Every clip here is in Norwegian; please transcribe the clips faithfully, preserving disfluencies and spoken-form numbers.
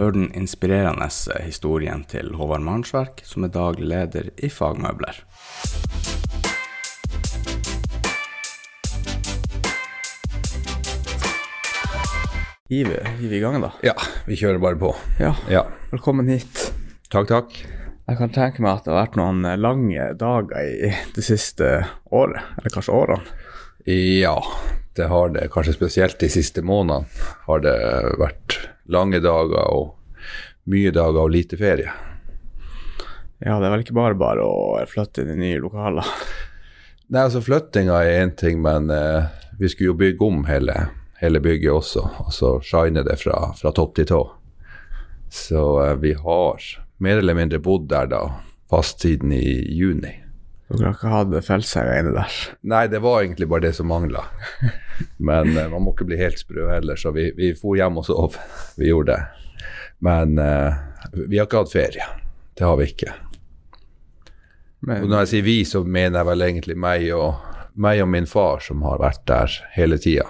hør den inspirerende historien til Håvard Mansverk, som er daglig leder i Fagmøbler. Gir vi, gir vi i gang da? Ja, vi kjører bare på. Ja, Ja. velkommen hit. Takk, takk. Jeg kan tenke meg at det har vært noen lange dager i det siste året, eller kanskje årene. Ja, det har det. Kanskje spesielt de siste månedene har det vært lange dager og mye dager og lite ferie. Ja, det er vel ikke bare bare å flytte inn i nye lokaler. Nei, altså flyttinga er en ting, men eh, vi skulle jo bygge om hele, hele bygget også, og så shine det fra, fra topp til tå. Så eh, vi har mer eller mindre bodd der da, fast siden i juni. Dere har ikke hatt feltsenger inne der. Nei, det var egentlig bare det som manglet. Men eh, man må ikke bli helt sprø heller, så vi, vi for hjem og sov. Vi gjorde det. Men eh, vi har ikke hatt ferie. Det har vi ikke. Men, Og når jeg sier vi, så mener jeg vel egentlig meg og, meg og min far som har vært der hele tiden.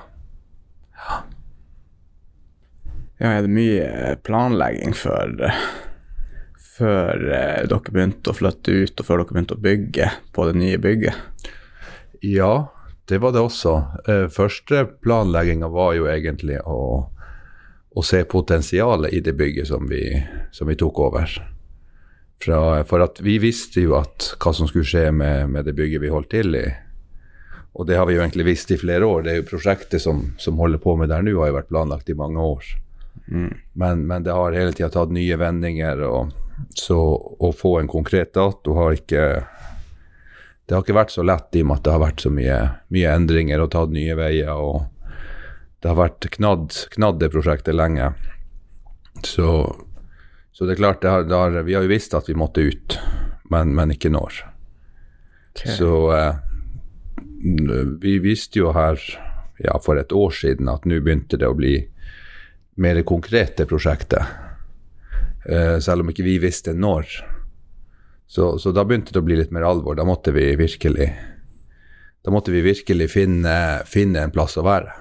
ja, er det mye planlegging før, før eh, dere begynte å flytte ut, og før dere begynte å bygge på det nye bygget? Ja, det var det også. Eh, første planleggingen var jo egentlig å, å se potensialet i det bygget som vi, som vi tok over. Fra, for at vi visste jo at hva som skulle skje med, med det bygget vi holdt til i. Og det har vi jo egentlig visst i flere år. Det er jo prosjektet som, som holder på med der nå, har jo vært planlagt i mange år. Mm. Men, men det har hele tiden tatt nye vendinger, og så å få en konkret dato har ikke, det har ikke vært så lett i og med at det har vært så mye, mye endringer og tatt nye veier, og det har vært knadd, knadd det prosjektet lenge. Så Så det er klart, det har, det har, vi har jo visst at vi måtte ut, men, men ikke når. Okay. Så eh, vi visste jo her ja, for et år siden at nå begynte det å bli mer konkrete prosjekter, eh, selv om ikke vi visste når. Så, så da begynte det å bli litt mer alvor. Da måtte vi virkelig, da måtte vi virkelig finne, finne en plass å være.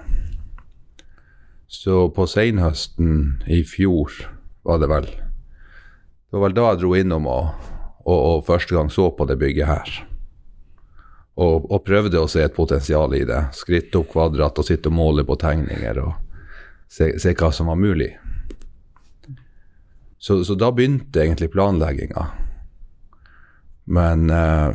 Så på senhøsten i fjor var det vel, det var vel da jeg dro innom og, og, og første gang så på det bygget her. Og, og prøvde å se et potensial i det. Skritt opp kvadrat og sitte og måle på tegninger og se, se hva som var mulig. Så, så da begynte egentlig planleggingen. Men uh,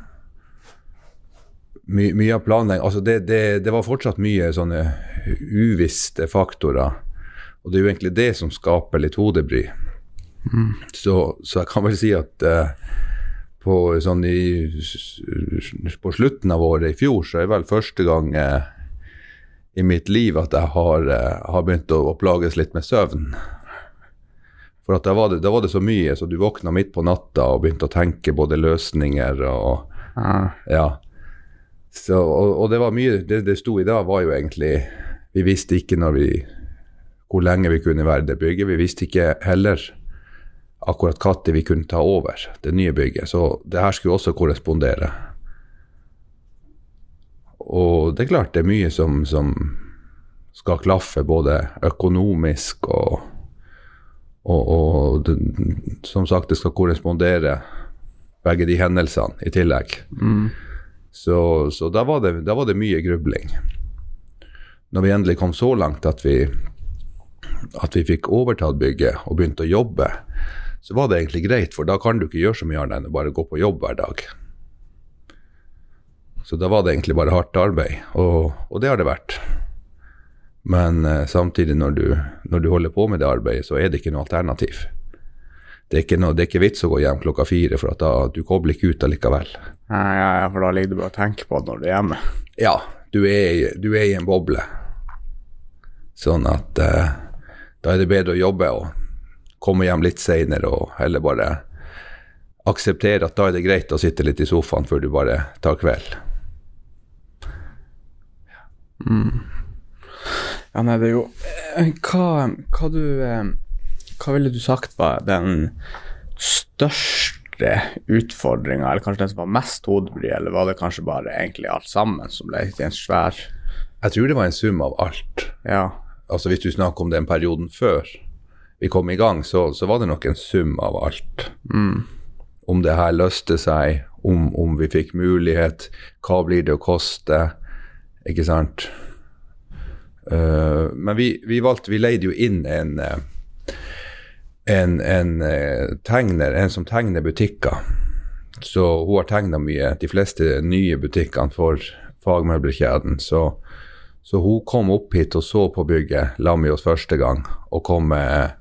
my, mye av planleggingen, altså det, det, det var fortsatt mye sånne uvisste faktorer. Og det er jo egentlig det som skaper litt hodebry. Mm. Så, så jeg kan vel si at uh, på, sånn i, på slutten av året i fjor så er det vel første gang uh, i mitt liv at jeg har, uh, har begynt å, å plages litt med søvn. For at da var, det, da var det så mye, så du våkna midt på natta og begynte å tenke både løsninger og Ah. ja. Så, og, og det var mye, det, det sto i dag var jo egentlig, vi visste ikke når vi, hvor lenge vi kunne være det bygget, vi visste ikke heller akkurat når vi kunne ta over det nye bygget, så det her skulle også korrespondere. Og det er klart det er mye som, som skal klaffe, både økonomisk og, og, og det, som sagt det skal korrespondere begge de hendelsene i tillegg. Mm. Så, så da, var det, da var det mye grubling. Når vi endelig kom så langt at vi, at vi fikk overtatt bygget og begynte å jobbe, så var det egentlig greit, for da kan du ikke gjøre så mye annet enn å bare gå på jobb hver dag. Så da var det egentlig bare hardt arbeid, og, og det har det vært. Men eh, samtidig når du, når du holder på med det arbeidet, så er det ikke noe alternativ. Det er ikke, noe, det er ikke vits å gå hjem klokka fire, for at da, du kobler ikke ut allikevel. Ja, ja, ja, for da ligger du bare og tenker på det når du er hjemme. Ja, du er, du er i en boble. Sånn at eh, da er det bedre å jobbe og komme hjem litt senere, og heller bare akseptere at da er det greit å sitte litt i sofaen før du bare tar kveld. Mm. Ja, nei, det er jo hva, hva du hva ville du sagt var den største utfordringen, eller kanskje den som var mest hodebry, eller var det kanskje bare egentlig alt sammen som ble til en svær? Jeg tror det var en sum av alt. Ja. Altså hvis du snakker om den perioden før, vi kom i gang, så, så var det nok en sum av alt. Mm. Om det her løste seg, om, om vi fikk mulighet, hva blir det å koste, ikke sant? Uh, men vi, vi valgte, vi leide jo inn en, en, en uh, tegner, en som tegner butikker. Så hun har tegnet mye, de fleste nye butikkene for fagmøbelkjeden, så, så hun kom opp hit og så på bygget, la med oss første gang, og kom med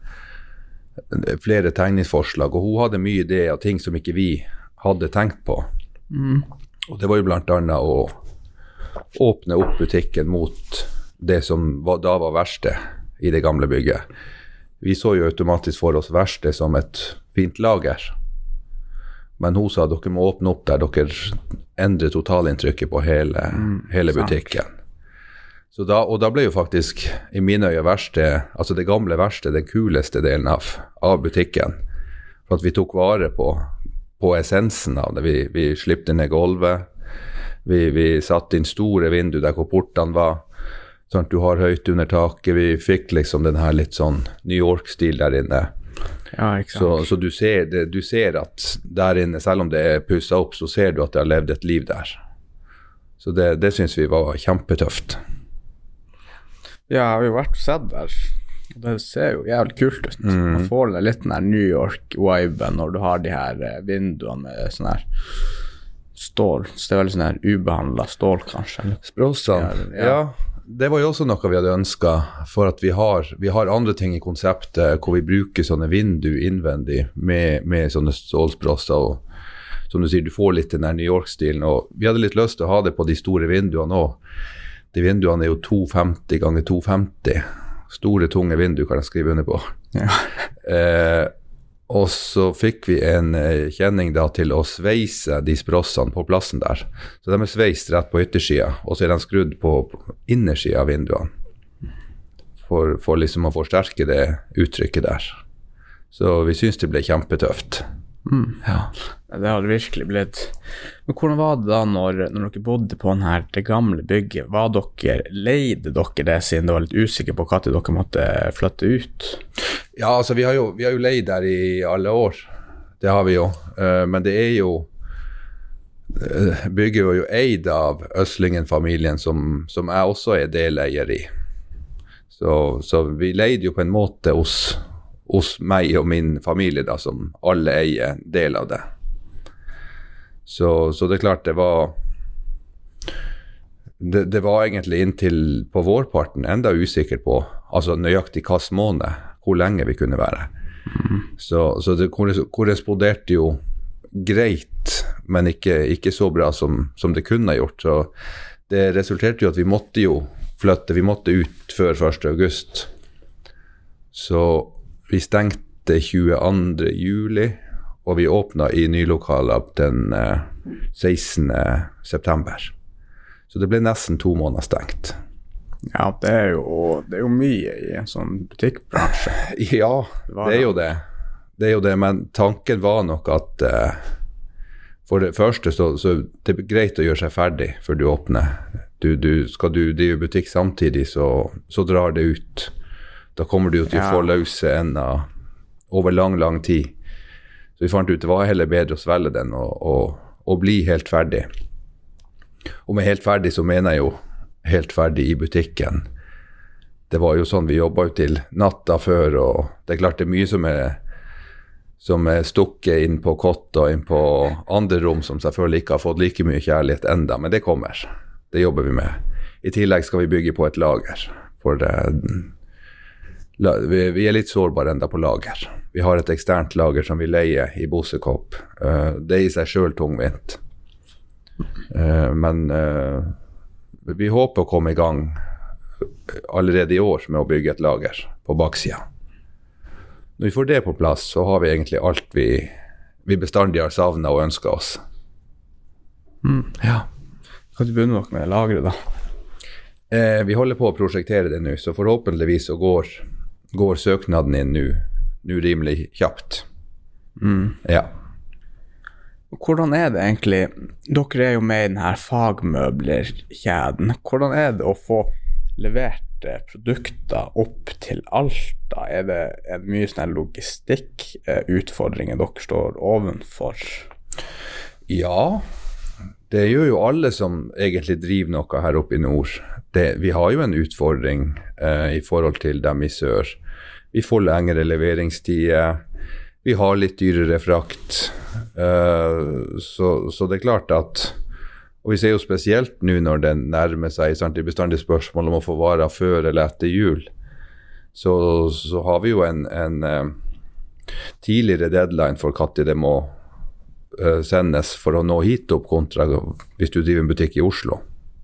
flere tegningsforslag, og hun hadde mye ideer av ting som ikke vi hadde tenkt på. Mm. Og det var jo blant annet å åpne opp butikken mot det som var, da var verksted i det gamle bygget. Vi så jo automatisk for oss verksted som et fint lager. Men hun sa at dere må åpne opp der, dere endrer totalinntrykket på hele, mm, hele butikken. Så da, og da ble jo faktisk i mine øyne verksted, altså det gamle verksted, den kuleste delen av, av butikken. For at vi tok vare på, på essensen av det. Vi, vi slippte ned gulvet, vi, vi satte inn store vinduer der hvor portene var, sånn at du har høyt under taket. Vi fikk liksom den her litt sånn New York-stil der inne. Ja, ikke sant. Så, så du, ser det, du ser at der inne, selv om det er pusset opp, så ser du at det har levd et liv der. Så det, det synes vi var kjempetøft. Ja, jeg har jo vært og sett der. Det ser jo jævlig kult ut. Mm. Man får det litt den her New York-viben når du har de her vinduene med sånn her stål. Så det er veldig sånn her ubehandlet stål, kanskje. Sprossene, ja. ja. Det var jo også noe vi hadde ønsket, for at vi har, vi har andre ting i konseptet hvor vi bruker sånne vindu innvendig med, med sånne stålsprosser, og som du sier, du får litt den der New York-stilen, og vi hadde litt lyst til å ha det på de store vinduene også. De vinduene er jo to femti ganger to femti. Store, tunge vindu kan jeg skrive under på. Ja. eh, og så fikk vi en eh, kjenning da til å sveise de sprossene på plassen der. Så de er sveist rett på yttersida, og så er de skrudd på, på innersida av vinduene. For, for liksom å forsterke det uttrykket der. Så vi synes det ble kjempetøft. Mm. Ja, det hadde virkelig blitt. Men hvordan var det da når, når dere bodde på den her, det gamle bygget? Var dere, leide dere det siden det var litt usikker på hva til dere måtte flytte ut? Ja, altså vi har jo, vi har jo leid der i alle år. Det har vi jo. Uh, men det er jo uh, bygget var jo eid av Østlingen-familien som, som jeg også er deleier i. Så, så vi leide jo på en måte hos hos meg og min familie da, som alle eier del av det. Så, så det er klart det var det, det var egentlig inntil på vårparten enda usikker på, altså nøyaktig hva måned, hvor lenge vi kunne være. Mm. Så, så det korresponderte jo greit, men ikke, ikke så bra som, som det kunne gjort. Så det resulterte jo at vi måtte jo flytte, vi måtte ut før første august. Så vi stengte tjueandre juli, og vi åpnet i nylokaler den uh, sekstende september. Så det ble nesten to måneder stengt. Ja, det er jo, det er jo mye i en sånn butikkbransje. Ja, det, det er jo det. Det er jo det, men tanken var nok at uh, for det første så, så det er greit å gjøre seg ferdig før du åpner. Du, du, skal du drive butikk samtidig, så, så drar det ut. Da kommer du jo til å få løse enda over lang, lang tid. Så vi fant ut det var heller bedre å svelge den og, og, og bli helt ferdig. Og med helt ferdig så mener jeg jo helt ferdig i butikken. Det var jo sånn vi jobbet jo til natta før, og det er klart det er mye som er, som er stukket inn på kott og inn på andre rom som selvfølgelig ikke har fått like mye kjærlighet enda, men det kommer. Det jobber vi med. I tillegg skal vi bygge på et lager, for det Vi er litt sårbare enda på lager. Vi har et eksternt lager som vi leier i Bosekopp. Det er i seg selv tungvint. Men vi håper å komme i gang allerede i år med å bygge et lager på baksida. Når vi får det på plass, så har vi egentlig alt vi, vi bestandig har savnet og ønsket oss. Mm, ja. Kan du begynne nok med lageret da? Eh, vi holder på å prosjektere det nå, så forhåpentligvis så går går søknaden inn nå, nå rimelig kjapt. Mm. Ja. Hvordan er det egentlig, dere er jo med i denne fagmøblerkjeden, hvordan er det å få levert leverte produkter opp til Alta? Er det, er det mye sånne logistikkutfordringer dere står ovenfor? Ja, det gjør jo alle som egentlig driver noe her oppe i nord. Det, vi har jo en utfordring eh, i forhold til dem i sør. Vi får lengre leveringstider, vi har litt dyrere frakt, uh, så, så det er klart at, og vi ser jo spesielt nå når den nærmer seg, sant, det er bestandig spørsmål om å få varer før eller etter jul, så, så har vi jo en, en uh, tidligere deadline for når det må uh, sendes for å nå hit opp kontra hvis du driver en butikk i Oslo.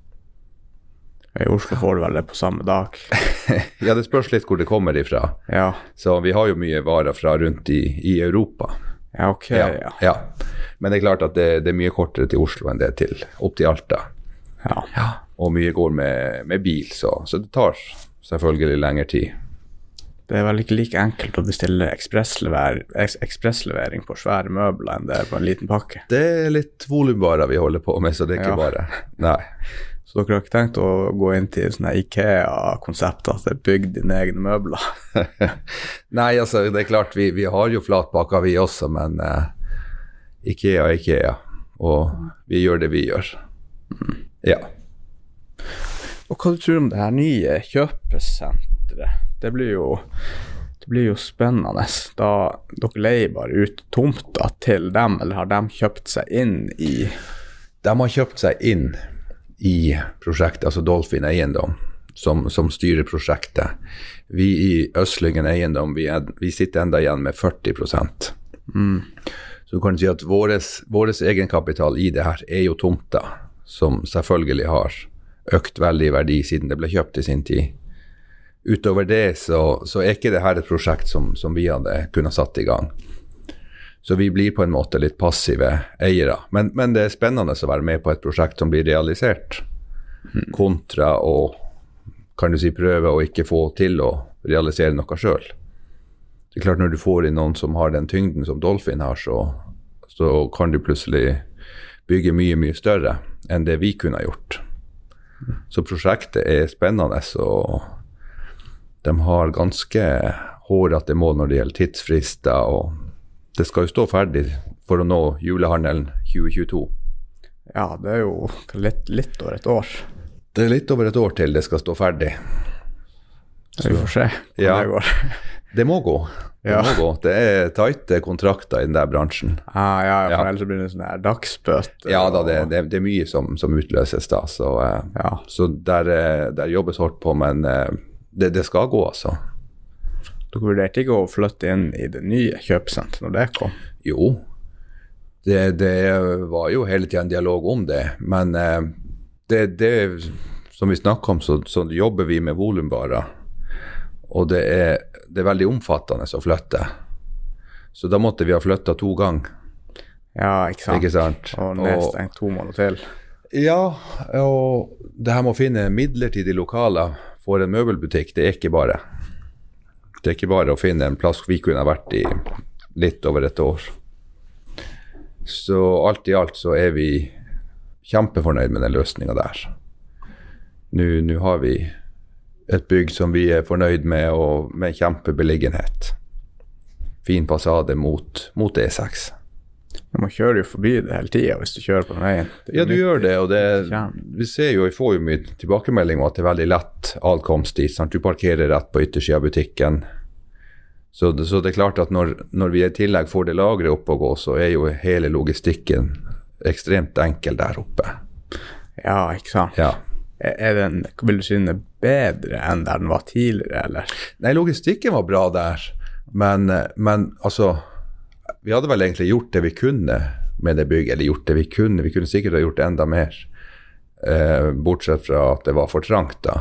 I Oslo får du vel det på samme dag. Ja, det spørs litt hvor det kommer ifra. Ja. Så vi har jo mye varer fra rundt i, i Europa. Ja, ok, ja. ja. ja. Men det er klart at det, det er mye kortere til Oslo enn det til, opp til Alta. Ja. ja. Og mye går med, med bil, så, så det tar selvfølgelig lengre tid. Det er vel ikke like enkelt å bestille ekspresslever, ekspresslevering på svære møbler enn det er på en liten pakke. Det er litt volumvarer vi holder på med, så det er ikke ja. bare. Nei. Så dere har ikke tenkt å gå inn til sånne IKEA-konsept at det er bygd dine egne møbler? Nei, altså det er klart, vi, vi har jo flatpakker vi også, men uh, IKEA er IKEA, og vi gjør det vi gjør. Mm. Ja. Og hva du tror om det her nye kjøpesenteret? Det blir jo, det blir jo spennende. Da dere leier bare ut tomta til dem, eller har de kjøpt seg inn i? De har kjøpt seg inn i prosjektet, altså Dolphin Eiendom, som, som styrer prosjektet. Vi i Østlyngen Eiendom, vi, er, vi sitter enda igjen med førti prosent. Mm. Så du kan si at våres, våres egenkapital i det her er jo tomta, som selvfølgelig har økt veldig i verdi siden det ble kjøpt i sin tid. Utover det så, så er ikke det her et prosjekt som, som vi hadde kunnet satt i gang. Så vi blir på en måte litt passive eiere. Men, men det er spennende å være med på et prosjekt som blir realisert, mm. kontra å, kan du si, prøve å ikke få til å realisere noe selv. Det er klart, når du får inn noen som har den tyngden som Dolphin har, så, så kan du plutselig bygge mye, mye større enn det vi kunne ha gjort. Mm. Så prosjektet er spennende, og de har ganske hårete mål når det gjelder tidsfrister, og det skal jo stå ferdig for å nå julehandelen tjue tjueto. Ja, det er jo litt, litt over et år. Det er litt over et år til det skal stå ferdig. Så vi får se hvordan ja, det går. Det må gå. Det ja. må gå. Det er tighte kontrakter i den der bransjen. Ah, ja, for ja. ellers blir det sånn her dagsbøter. Ja, da, det, det, det er mye som, som utløses da. Så, ja. så der, der jobbes hårdt på, men det, det skal gå, altså. Dere vurderte ikke å flytte inn i det nye kjøpesenteret når det kom? Jo, det, det var jo hele tiden dialog om det, men eh, det, det som vi snakket om, så, så jobber vi med volumvarer, og det er, det er veldig omfattende å flytte. Så da måtte vi ha flyttet to ganger. Ja, ikke sant? Ikke sant? Og nedstengt to måneder til. Ja, og det her med å finne midlertidige lokaler for en møbelbutikk, det er ikke bare. Det er ikke bare å finne en plass vi kunne ha vært i litt over et år. Så alt i alt så er vi kjempefornøyd med den løsningen der. Nå, nå har vi et bygg som vi er fornøyd med, og med kjempebeliggenhet. Fin passade mot, mot E seks. Man kjører jo forbi det hele tiden hvis du kjører på den veien. Ja, du gjør det, og det, vi ser jo, vi får jo mye tilbakemelding om at det er veldig lett adkomst dit, sant? Du parkerer rett på yttersiden av butikken. Så det, så det er klart at når, når vi i tillegg får det lagret opp å gå, så er jo hele logistikken ekstremt enkel der oppe. Ja, ikke sant? Ja. Er den, vil du si den er bedre enn der den var tidligere, eller? Nei, logistikken var bra der, men, men altså, vi hadde vel egentlig gjort det vi kunne med det bygget, eller gjort det vi kunne, vi kunne sikkert ha gjort enda mer, eh, bortsett fra at det var for trangt da.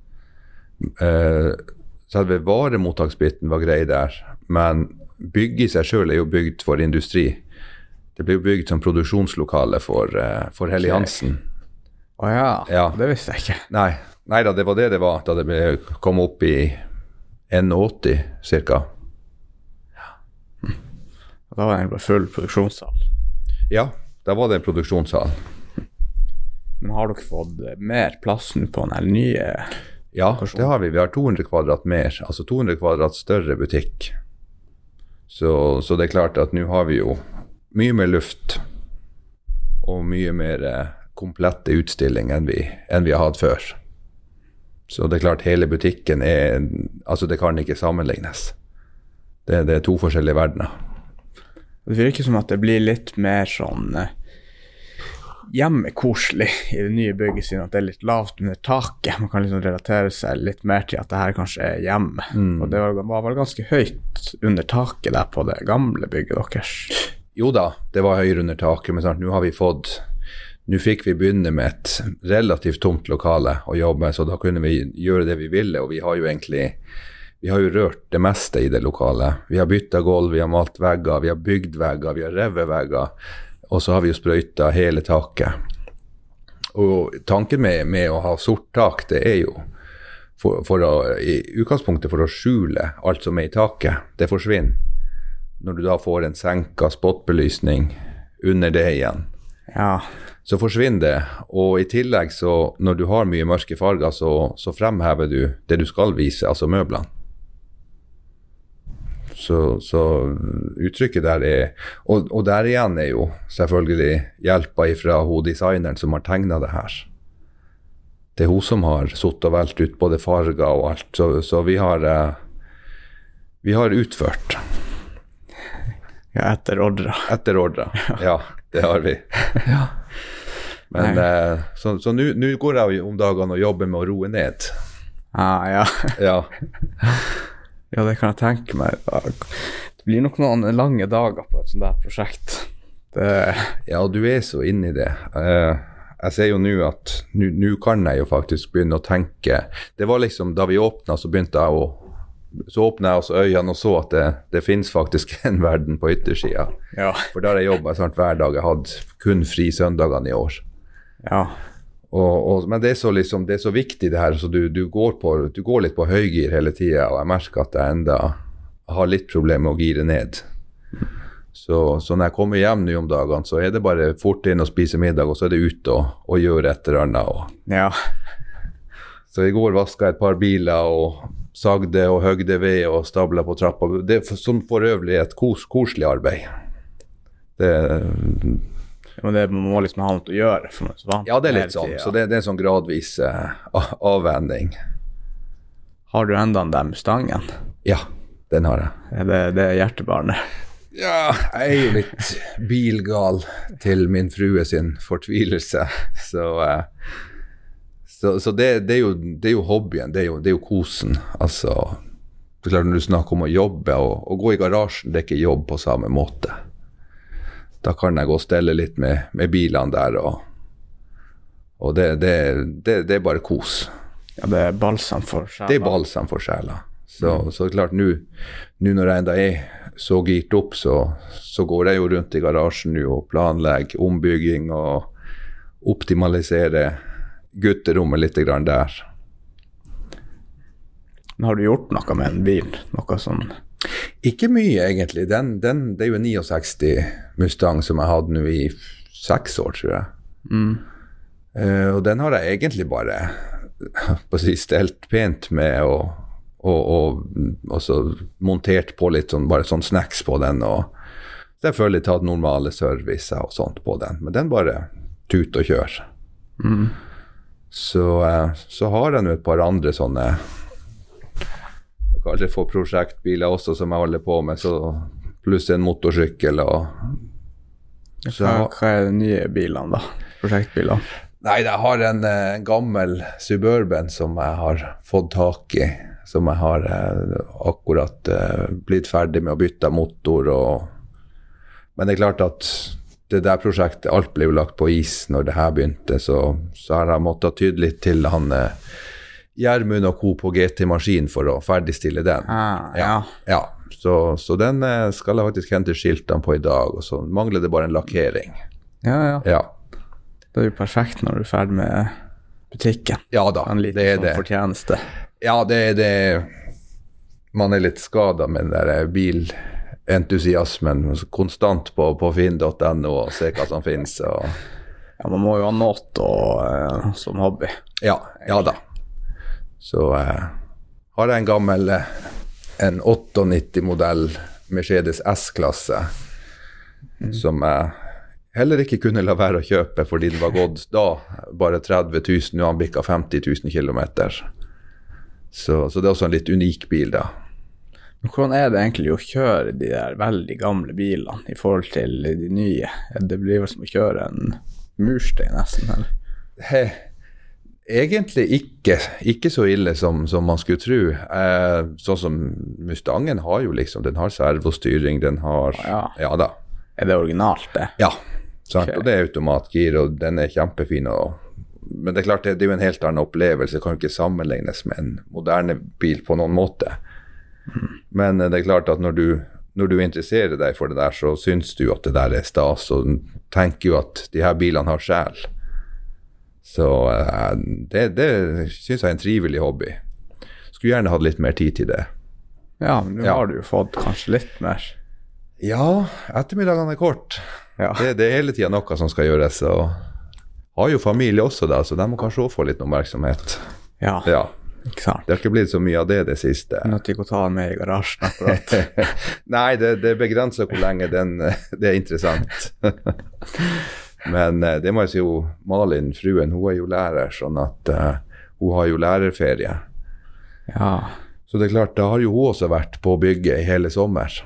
Eh, så hadde vi varemottaksbiten var grei der, men bygget i seg selv er jo bygd for industri. Det ble jo bygd som produksjonslokale for, uh, for Helly Hansen. Å ja, ja, det visste jeg ikke. Nei, nei da, det var det det var, da det ble, kom opp i åtti cirka. Ja. Hm. Og da var det bare full produksjonssal. Ja, da var det en produksjonssal. Men har dere fått mer plass nå på den nye? Ja, det har vi. Vi har to hundre kvadrat mer, altså to hundre kvadrat større butikk. Så, så det er klart at nå har vi jo mye mer luft og mye mer eh, komplette utstilling enn vi, enn vi har hatt før. Så det er klart hele butikken er, altså det kan ikke sammenlignes. Det, det er to forskjellige verdener. Det virker som at det blir litt mer sånn eh, hjemmekoselig i det nye bygget, siden at det er litt lavt under taket. Man kan liksom relatere seg litt mer til at det her kanskje er hjemme. Mm. Og det var, var vel ganske høyt under taket der på det gamle bygget deres. Jo da, det var høyere under taket, men sant, nå har vi fått, nå fikk vi begynne med et relativt tomt lokale å jobbe med, så da kunne vi gjøre det vi ville, og vi har jo egentlig, vi har jo rørt det meste i det lokale. Vi har byttet gulv, vi har malt vegger, vi har bygd vegger, vi har revet vegger, og så har vi jo sprøyta hele taket. Og tanken med, med å ha sort tak, det er jo for, for å, i utgangspunktet for å skjule alt som er i taket. Det forsvinner. Når du da får en senka spotbelysning under det igjen, ja. Så forsvinner det. Og i tillegg, så når du har mye mørke farger, så, så fremhever du det du skal vise, altså møblene. Så, så uttrykket der er, og, og der igjen er jo selvfølgelig hjelpa ifra hun designeren som har tegnet det her. Det er hun som har sutt og velt ut både farger og alt, så, så vi har vi har utført. Ja, etter ordre. Etter ordre, ja, det har vi. Ja. Men eh, så, så nå, nå går jeg om dagene og jobber med å roe ned. Ah, ja. Ja. Ja, det kan jeg tenke meg. Det blir nok noen lange dager på et sånt der prosjekt. Det... Ja, du er så inne i det. Uh, jeg ser jo nå at nå kan jeg jo faktisk begynne å tenke. Det var liksom, da vi åpnet, så begynte jeg å så åpnet jeg også øynene og så at det, det finnes faktisk en verden på yttersiden. Ja. For der har jeg jobbet snart hver dag. Jeg hadde kun fri søndagene i år. Ja. Og, og, men det er så liksom, det er så viktig det her, så du, du, går på, du går litt på høygir hele tiden, og jeg merker at jeg enda har litt problemer med å gire ned. Så, så når jeg kommer hjem nå om dagene, så er det bare fort inn og spise middag, og så er det ut og, og gjøre et eller annet. Og. Ja. Så i går vasket jeg et par biler og sagde og høgde ved og stablet på trappa. Det er som for øvrig et kos, koselig arbeid. Det Ja, men det må liksom ha noe å gjøre. For meg, så ja, det er litt sånn. Ja. Så det, det er en sånn gradvis uh, avvending. Har du enda den der Mustangen? Ja, den har jeg. Ja, det, det er hjertebarnet. Ja, jeg er jo litt bilgal til min frue sin fortvilelse. Så, uh, så, så det, det, er jo, det er jo hobbyen, det er jo, det er jo kosen. Altså, det er klart når du snakker om å jobbe og, og gå i garasjen, det er ikke jobb på samme måte. Da kan jeg gå og stelle litt med, med bilene der, og, og det, det, det, det er bare kos. Ja, det er balsam for sjela. Det er balsam for sjela. Så, mm. så klart, nå når jeg enda er så girt opp, så, så går jeg jo rundt i garasjen nå og planlegger ombygging og optimalisere gutterommet litt grann der. Men har du gjort noe med en bil? Noe sånn? Ikke mye, egentlig. Den, den, det er jo sekstini Mustang som jeg hadde nå i seks år, tror jeg. Mm. Uh, og den har jeg egentlig bare på å si, stelt pent med og, og, og, og så montert på litt sånn, bare sånn snacks på den, og selvfølgelig tatt normale servicer og sånt på den. Men den bare tut og kjør. Mm. Så, uh, så har jeg nå et par andre sånne aldri få prosjektbiler også som jeg holder på med, så pluss en motorsykkel og så, hva, hva er de nye bilene da? Prosjektbilene? Nei, jeg har en, en gammel Suburban som jeg har fått tak i, som jeg har eh, akkurat eh, blitt ferdig med å bytte motor og men det er klart at det der prosjektet, alt ble jo lagt på is når det her begynte, så, så har jeg måttet tyde litt til han eh, Gjermund og Co på G T-maskin for å ferdigstille den. Ah, ja. Ja, så, så den skal jeg faktisk hente skiltene på i dag, og så mangler det bare en lakkering. Ja, ja. Ja. Det er jo perfekt når du er ferdig med butikken. Ja da, en liten det er sånn det. Fortjeneste. Ja, det er det. Man er litt skadet med den der bilentusiasmen, konstant på, på finn punktum no og se hva som finnes. Og... Ja, man må jo ha noe og, uh, som hobby. Ja, ja da. Så eh, har jeg en gammel, en nittiåtte-modell Mercedes S-klasse, mm. som jeg heller ikke kunne la være å kjøpe, fordi det var gått da bare tretti tusen, nå har han bikket femti tusen kilometer. Så, så det er også en litt unik bil da. Men hvordan er det egentlig å kjøre de der veldig gamle bilene i forhold til de nye? Det blir vel som å kjøre en murstein nesten, eller? He, egentlig ikke, ikke så ille som, som man skulle tro. Eh, sånn som Mustangen har jo liksom, den har servostyring, den har, ja. ja da. Er det originalt det? Ja, sant? Okay. Og det er automatgir, og den er kjempefin. Og, men det er klart, det, det er jo en helt annen opplevelse, det kan jo ikke sammenlignes med en moderne bil på noen måte. Mm. Men det er klart at når du, når du interesserer deg for det der, så synes du at det der er stas, og tenker jo at de her bilene har sjel. Så det, det synes jeg er en trivelig hobby. Skulle gjerne hatt litt mer tid til det. Ja, men nå ja. har du jo fått kanskje litt mer. Ja, ettermiddagene er kort. Ja. Det, det er hele tiden noe som skal gjøres, og har jo familie også da, så de må kanskje også få litt oppmerksomhet. Ja. Ja. Ikke sant. Det har ikke blitt så mye av det det siste. Nå til å ta den med i garasjen akkurat. Nei, det, det begrenser hvor lenge den, det er interessant. Men det må jeg si, jo, Malin, fruen, hun er jo lærer, sånn at uh, hun har jo lærerferie. Ja. Så det er klart, da har jo hun også vært på bygget i hele sommer.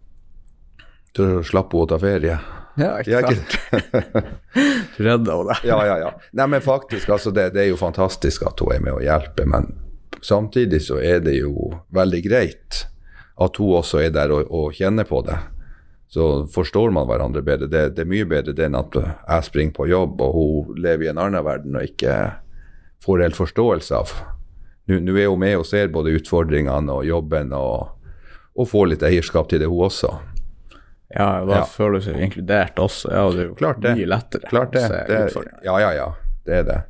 Så slapp hun å ta ferie. Ja, ikke sant. Redda hun det. Ja, ja, ja. Nei, men faktisk, altså, det, det er jo fantastisk at hun er med å hjelpe, men samtidig så er det jo veldig greit at hun også er der og, og kjenner på det. Så forstår man hverandre bedre. Det, det er mye bedre det enn at jeg springer på jobb, og hun lever i en annen verden og ikke får helt forståelse av. Nå, nå er hun med og ser både utfordringene og jobben, og, og får litt eierskap til det hun også. Ja, da ja. føler du seg inkludert også. Ja, det er jo Klart det. mye lettere. Klart det. det ja, ja, ja. Det er det.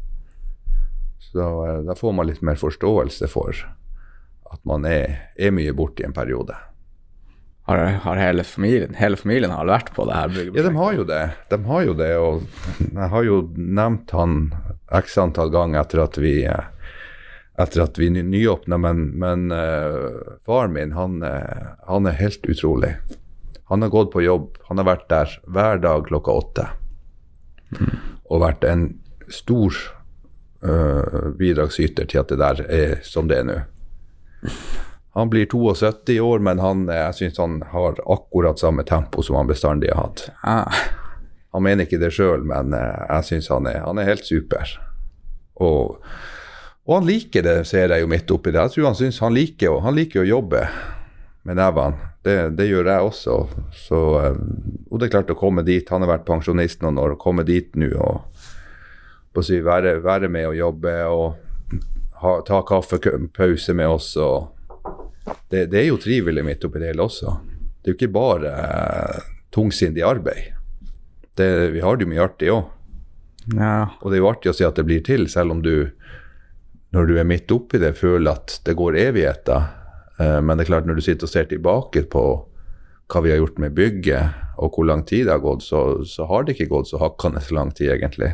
Så uh, da får man litt mer forståelse for at man er, er mye borte i en periode. Har, har hele familien, hele familien har vært på det her byggeprosjektet? Ja, de har jo det. De har jo det, og jeg har jo nevnt han x antall ganger etter at vi, etter at vi nyåpnet, men, men uh, far min, han, uh, han er helt utrolig. Han har gått på jobb, han har vært der hver dag klokka åtte, mm. og vært en stor uh, bidragsyter til at det der er som det er nå. Han blir syttito i år, men han, jeg synes han har akkurat samme tempo som han bestandig har hatt. Ah. Han mener ikke det selv, men jeg synes han er, han er helt super. Og, og han liker det, ser jeg jo midt oppi det. Jeg tror han synes han liker, han liker å jobbe med nevene. Det, det gjør jeg også. Så, og det er klart å komme dit. Han har vært pensjonist noen år, å komme dit nå og på å si, være, være med og jobbe og ha, ta kaffepause med oss. Og det, det er jo trivelig midt oppi det hele også. Det er jo ikke bare uh, tungsindig arbeid. Det, vi har det jo mye artig også. Ja. Og det er jo artig å si at det blir til, selv om du, når du er midt oppi det, føler at det går evigheter. Uh, men det er klart, når du sitter og ser tilbake på hva vi har gjort med bygget, og hvor lang tid det har gått, så, så har det ikke gått så hakkende så lang tid egentlig.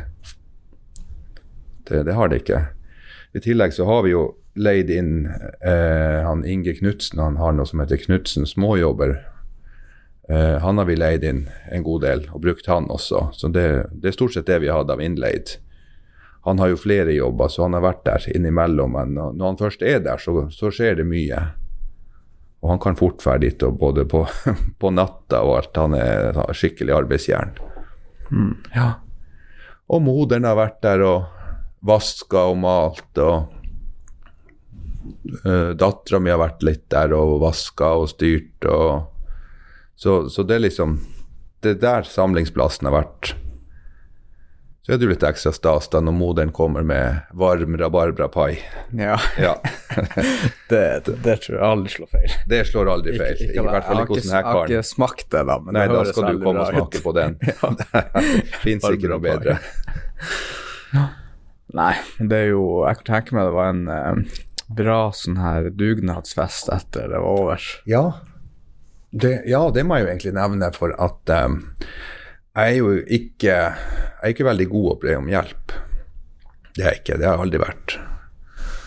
Det, det har det ikke. I tillegg så har vi jo leid inn eh, han Inge Knudsen, han har noe som heter Knudsen Småjobber. Eh, han har vi leid inn en god del, og brukt han også. Så det, det er stort sett det vi hadde av innleid. Han har jo flere jobber, så han har vært der innimellom, men når han først er der, så, så skjer det mye. Og han kan fort være dit, og både på, på natta og alt. Han er skikkelig arbeidsjern. Mm. Ja. Og moderen har vært der og vasket og malt, og uh, datteren min har vært litt der og vasket og styrt. Og, så, så det er liksom, det der samlingsplassen har vært. Så er det jo litt ekstra stas da når moderen kommer med varm rabarbrapai. Ja, ja. det, det, det tror jeg aldri slår feil. Det slår aldri feil. Ikke, ikke, I hvert fall ikke hos denne karen. Jeg har ikke smakt det da, men Nei, det da skal du komme og smake på den. Det finnes ikke noe bedre. Ja. Nei, det er jo, jeg kan tenke meg det var en eh, bra sånn her dugnadsfest etter det var over. Ja, det, ja, det må jeg jo egentlig nevne, for at um, jeg er jo ikke, jeg er ikke veldig god å be om hjelp. Det er jeg ikke, det har jeg aldri vært.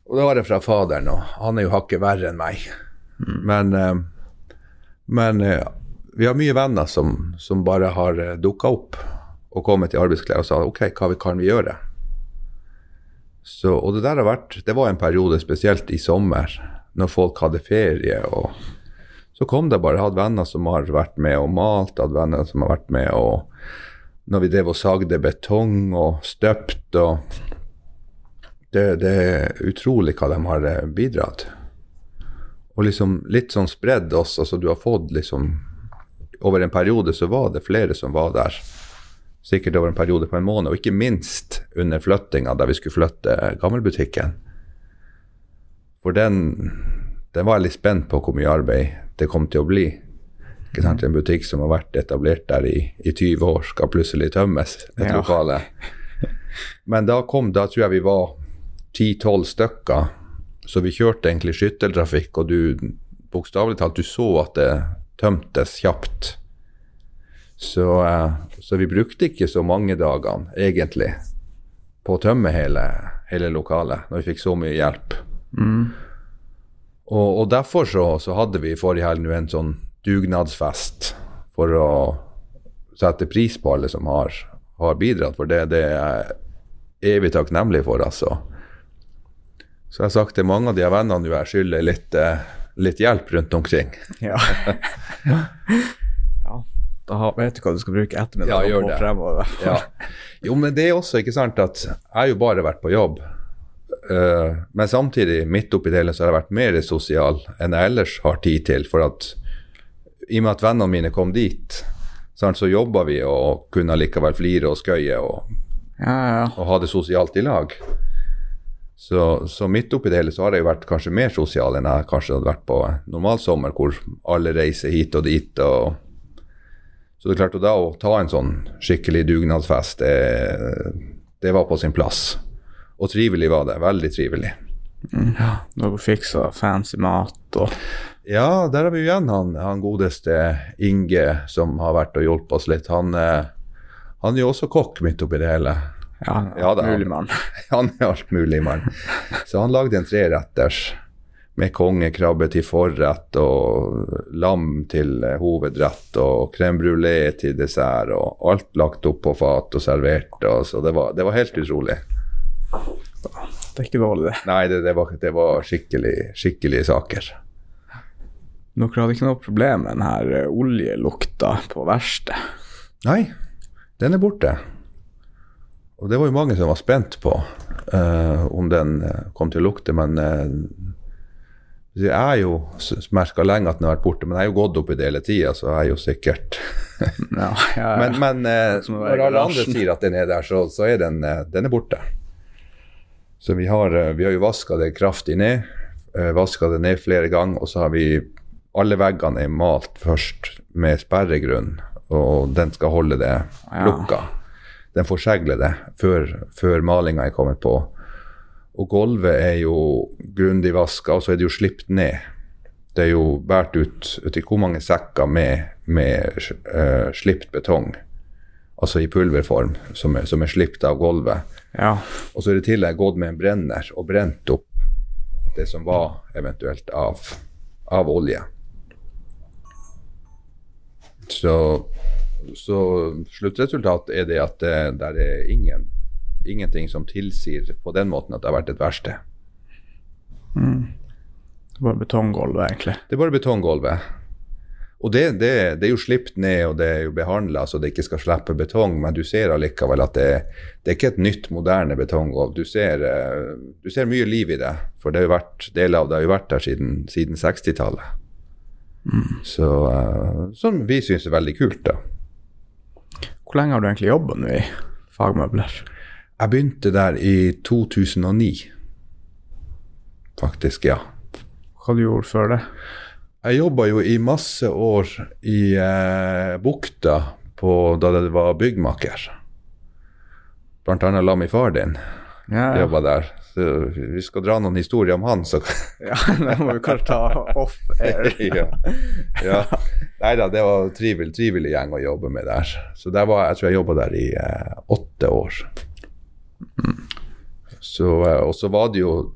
Og det var det fra faderen, og han er jo hakket verre enn meg. Mm. Men, uh, men uh, vi har mye venner som, som bare har uh, dukket opp og kommet til arbeidsklær og sa, ok, hva kan vi gjøre? Så, og det der har vært, det var en periode spesielt i sommer, når folk hadde ferie, og så kom det bare, jeg hadde venner som har vært med og malt, hadde venner som har vært med og når vi drev og sagde betong og støpt, og det, det er utrolig hva de har bidratt. Og liksom litt sånn spredd også, så du har fått liksom, over en periode så var det flere som var der, sikkert over en periode på en måned, og ikke minst under flyttinga der vi skulle flytte gammelbutikken. For den, den var jeg litt spent på hvor mye arbeid det kom til å bli. Ikke sant? En butikk som har vært etablert der i, i tjue år skal plutselig tømmes et ja. lokale. Men da kom, da tror jeg vi var ti tolv stykker, så vi kjørte egentlig skytteltrafikk, og du, bokstavelig talt, du så at det tømtes kjapt. Så, så vi brukte ikke så mange dagene, egentlig, på å tømme hele, hele lokalet, når vi fikk så mye hjelp. Mm. Og, og derfor så, så hadde vi forrige helg nå en sånn dugnadsfest for å sette pris på alle som har, har bidratt, for det, det er evig takknemlig for, altså. Så jeg har sagt til mange av de vennene jeg skylder litt, litt hjelp rundt omkring. Ja. Ja, da vet du hva du skal bruke ettermiddag ja, på fremover. Ja. Jo, men det er også ikke sant at jeg har jo bare vært på jobb, uh, men samtidig midt oppi det hele så har jeg vært mer sosial enn jeg ellers har tid til, for at i og med at vennene mine kom dit, sånn, så jobbet vi og kunne likevel flire og skøye og, ja, ja. og ha det sosialt i lag. Så, så midt oppi det hele så har jeg jo vært kanskje mer sosial enn jeg kanskje hadde vært på normal sommer, hvor alle reiser hit og dit. Og, så det er klart, og da å ta en sånn skikkelig dugnadsfest, det, det var på sin plass. Og trivelig var det, veldig trivelig. Mm, ja, dere fiksa fancy mat og... Ja, der har vi jo igjen han, han godeste Inge som har vært og hjulpet oss litt. Han, han er jo også kokk midt oppi det hele. Ja, han er ja, alt mulig mann. Han er alt mulig mann. Så han lagde en treretters med kongekrabbe til forrett og lam til hovedrett og crème brûlée til dessert og alt lagt opp på fat og servert. Og så det var, det var helt utrolig. Det er ikke dårlig det. Nei, det, det, var, det var skikkelig, skikkelige saker. Dere hadde ikke noe problem med denne oljelukta på verste? Nei, den er borte. Og det var jo mange som var spent på uh, om den kom til å lukte, men uh, jeg er jo merket lenge at den har vært borte, men jeg er jo gått opp i det hele tiden, så jeg er jo sikkert. Ja, ja, ja. Men, men uh, når alle andre sier at den er der, så, så er den, uh, den er borte. Så vi har, uh, vi har jo vasket det kraftig ned, uh, vasket det ned flere ganger, og så har vi alle veggene er malt først med sperregrunn, og den skal holde det lukka. Den får segle det før, før malingen er kommet på. Og gulvet er jo grundig vasket, og så er det jo slipt ned. Det er jo bært ut til hvor mange sekker med, med uh, slipt betong, altså i pulverform, som er, som er slipt av gulvet. Ja. Og så er det til jeg gått med en brenner og brent opp det som var eventuelt av, av olje. Så, så sluttresultatet er det at det der er ingen, ingenting som tilsier på den måten at det har vært et verste. Mm. Det er bare betonggolvet egentlig. Det er bare betonggolvet. Og det, det, det er jo slipt ned, og det er jo behandlet så det ikke skal slippe betong, men du ser allikevel at det, det er ikke et nytt, moderne betonggolv. Du ser, du ser mye liv i det, for det har jo vært, deler av det har jo vært der siden, siden sekstitallet. Mm. Så som vi synes er veldig kult da. Hvor lenge har du egentlig jobbet nå i fagmøbler? Jeg begynte der i to tusen og ni. Faktisk, ja. Hva du gjorde før det? Jeg jobbet jo i masse år i eh, Bukta på, da det var byggmaker. Blant annet la min far din. Ja, ja. Jobbet der. Så vi skal dra noen historier om han, så... Ja, det må vi kanskje ta off-air. Ja, ja. Neida, det var trivelig, trivelig gjeng å jobbe med der. Så der var, jeg tror jeg jobbet der i eh, åtte år. Mm. Så, og så var det jo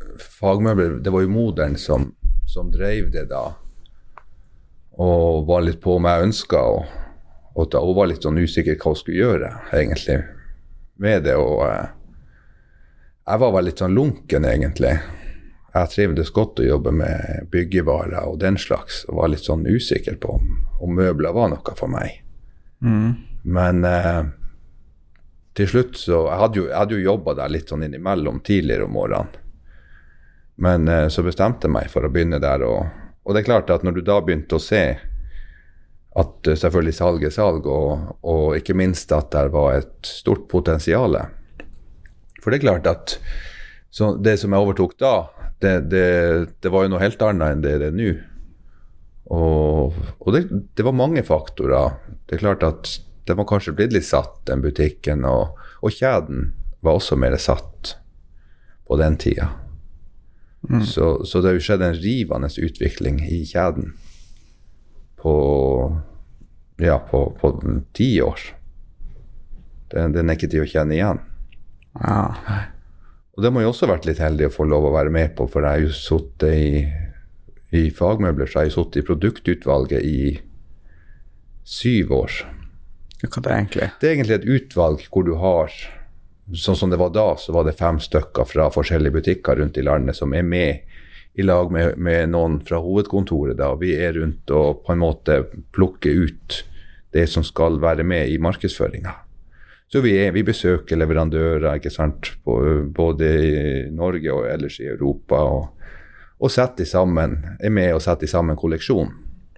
fagmøbler, det var jo moderen som, som drev det da, og var litt på om jeg ønsket, og, og da hun var litt sånn usikker hva hun skulle gjøre, egentlig, med det, og uh, jeg var vel litt sånn lunken, egentlig. Jeg trivdes godt å jobbe med byggevarer og den slags, og var litt sånn usikker på om, om møbler var noe for meg. Mm. Men uh, til slutt så, jeg hadde jo, jeg hadde jo jobbet der litt sånn innimellom tidligere om morgenen, men uh, så bestemte jeg meg for å begynne der, og, og det er klart at når du da begynte å se at uh, selvfølgelig salg er salg, og, og ikke minst at det var et stort potensiale, for det er klart at så det som jeg overtok da, det, det, det var jo noe helt annet enn det det er nå. Og, og det, det var mange faktorer. Det er klart at det var kanskje blitt litt satt, den butikken, og, og kjeden var også mer satt på den tida. Mm. Så, så det har jo skjedd en rivende utvikling i kjeden på, ja, på, på ti år. Den, den er ikke til å kjenne igjen. Ja. Og det må jo også vært litt heldig å få lov å være med på, for jeg har jo suttet i, i fagmøbler, så jeg har jo suttet i produktutvalget i syv år. Hva er det egentlig? Det er egentlig et utvalg hvor du har, sånn som det var da, så var det fem stykker fra forskjellige butikker rundt i landet som er med i lag med, med noen fra hovedkontoret da. Vi er rundt og på en måte plukker ut det som skal være med i markedsføringen. Så vi, er, vi besøker leverandører, ikke sant, på, både i Norge og ellers i Europa, og, og setter sammen, er med og setter sammen kolleksjon.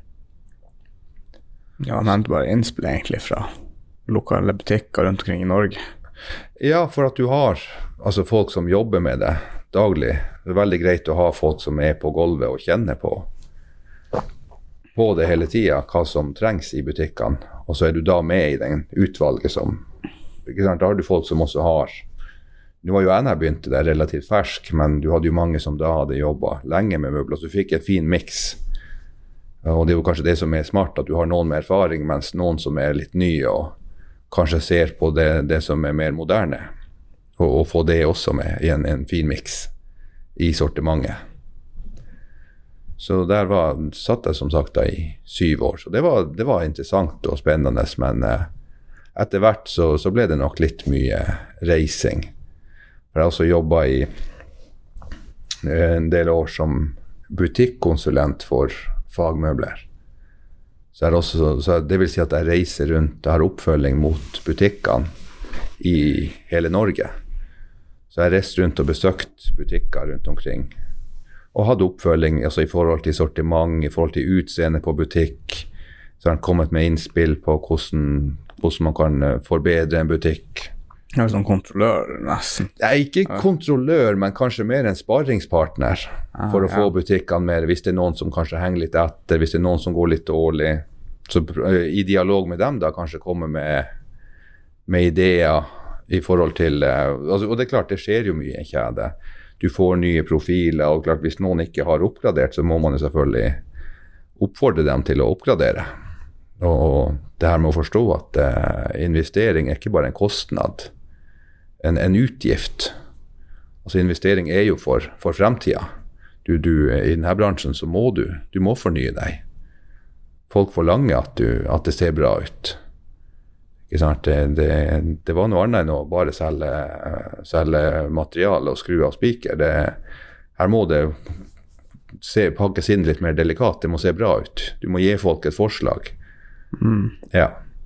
Ja, han henter bare innspill egentlig fra lokale butikker rundt omkring i Norge. Ja, for at du har altså folk som jobber med det daglig. Det er veldig greit å ha folk som er på gulvet og kjenner på, på det hele tiden, hva som trengs i butikkene, og så er du da med i den utvalget som ikke sant? Da har du folk som også har, nå var jo jeg når jeg begynte der relativt fersk, men du hadde jo mange som da hadde jobbet lenge med møbler, så du fikk en fin mix. Og det er jo kanskje det som er smart, at du har noen med erfaring, mens noen som er litt nye og kanskje ser på det, det som er mer moderne, og, og få det også med i en, en fin mix i sortimentet. Så der var, satt jeg som sagt da i syv år, så det var, det var interessant og spennende, men eh, etter hvert så, så ble det nok litt mye reising. For jeg har også jobbet i en del år som butikkonsulent for fagmøbler. Så, er også, så det vil si at jeg reiser rundt, jeg har oppfølging mot butikkene i hele Norge. Så jeg reiste rundt og besøkt butikker rundt omkring. Og hadde oppfølging altså i forhold til sortiment, i forhold til utseende på butikk. Så har han kommet med innspill på hvordan, hvordan man kan forbedre en butikk. Ja, sånn kontrollør nesten. Nei, ikke ja. Kontrollør, men kanskje mer en sparringspartner ah, for å ja. Få butikkene mer, hvis det er noen som kanskje henger litt etter, hvis det er noen som går litt dårlig. Så i dialog med dem da kanskje komme med, med ideer i forhold til, altså, og det er klart det skjer jo mye i en kjede. Du får nye profiler, og klart hvis noen ikke har oppgradert, så må man jo selvfølgelig oppfordre dem til å oppgradere. Og det her med å forstå at uh, investering er ikke bare en kostnad, en, en utgift. Altså investering er jo for, for fremtiden. Du, du, i denne bransjen så må du, du må fornye deg. Folk forlanger at, du, at det ser bra ut. Ikke sant? Det, det, det var noe annet enn å bare selge, selge materiale og skru av spiker. Det, her må det se, pakkes inn litt mer delikat, det må se bra ut. Du må gi folk et forslag. Mm. Ja.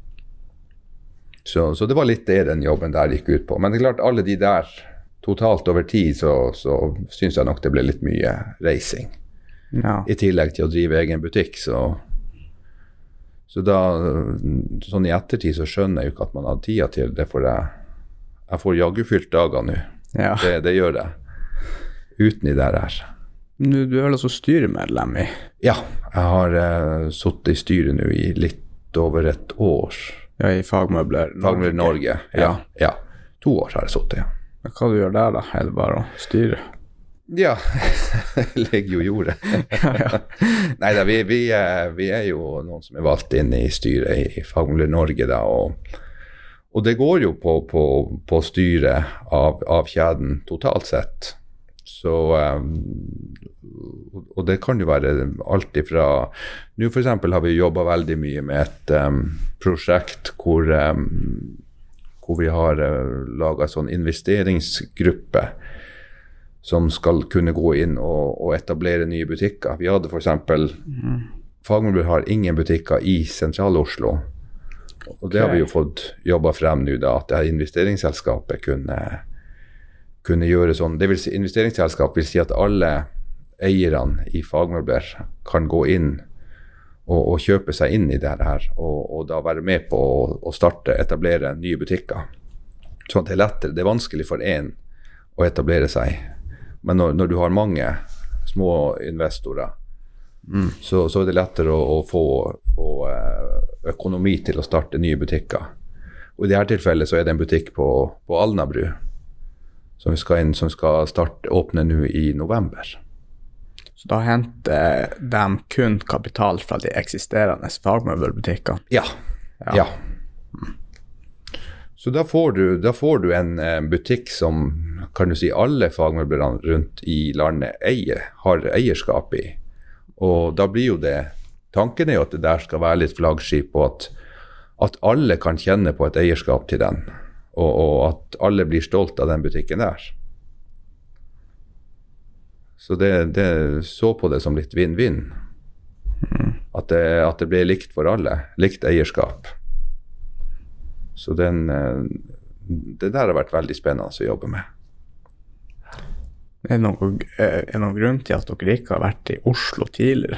Så, så det var litt det den jobben der gikk ut på. Men det er klart, alle de der, totalt over tid, så, så synes jeg nok det ble litt mye reising. Ja. I tillegg til å drive egen butikk, så, så da, sånn i ettertid så skjønner jeg jo ikke at man hadde tida til det, for jeg, jeg får jaggufylt dager nå. Ja. Det, det gjør det. Uten i det her. Du, du er vel også styremedlem i? Ja, jeg har uh, suttet i styret nå i litt over et år. Ja, i Fagmøbler Norge. Fagmøbler Norge, ja. ja. To år har jeg suttet, ja. Men hva du gjør der da? Er det bare å styre? Ja, legger jo jordet. ja, ja. Neida, vi, vi, er, vi er jo noen som er valgt inn i styret i Fagmøbler Norge da, og, og det går jo på, på, på styret av, av kjeden totalt sett. Så Så, um, og det kan jo være alt ifra, nå for eksempel har vi jobbet veldig mye med et um, prosjekt hvor, um, hvor vi har uh, laget en sånn investeringsgruppe som skal kunne gå inn og, og etablere nye butikker. Vi hadde for eksempel, mm. Fagmøbler har ingen butikker i Sentral-Oslo, og det okay. har vi jo fått jobbet frem nå da, at det her investeringsselskapet kunne, kunne gjøre sånn. Det vil si, investeringsselskap vil si at alle eierne i Fagmøbler kan gå inn og, og kjøpe seg inn i det her, og, og da være med på å, å starte, etablere nye butikker. Sånn at det er lettere, det er vanskelig for en å etablere seg. Men når, når du har mange små investorer, mm. så, så er det lettere å, å få, få økonomi til å starte nye butikker. Og i dette tilfellet så er det en butikk på, på Alnabru som vi skal, inn, som skal starte, åpne nå i november. Så da henter de kun kapital fra de eksisterende fagmøbelbutikkene? Ja, ja. ja. Mm. Så da får du, da får du en, en butikk som, kan du si, alle fagmøblerne rundt i landet eier, har eierskap i. Og da blir jo det, tanken er jo at det der skal være litt flaggskip, og at, at alle kan kjenne på et eierskap til den, og, og at alle blir stolt av den butikken der. Så det, det så på det som litt vinn-vinn. Mm. At, det, at det ble likt for alle, likt eierskap. Så den, det der har vært veldig spennende å jobbe med. Er det noen, er det noen grunn til at dere ikke har vært i Oslo tidligere?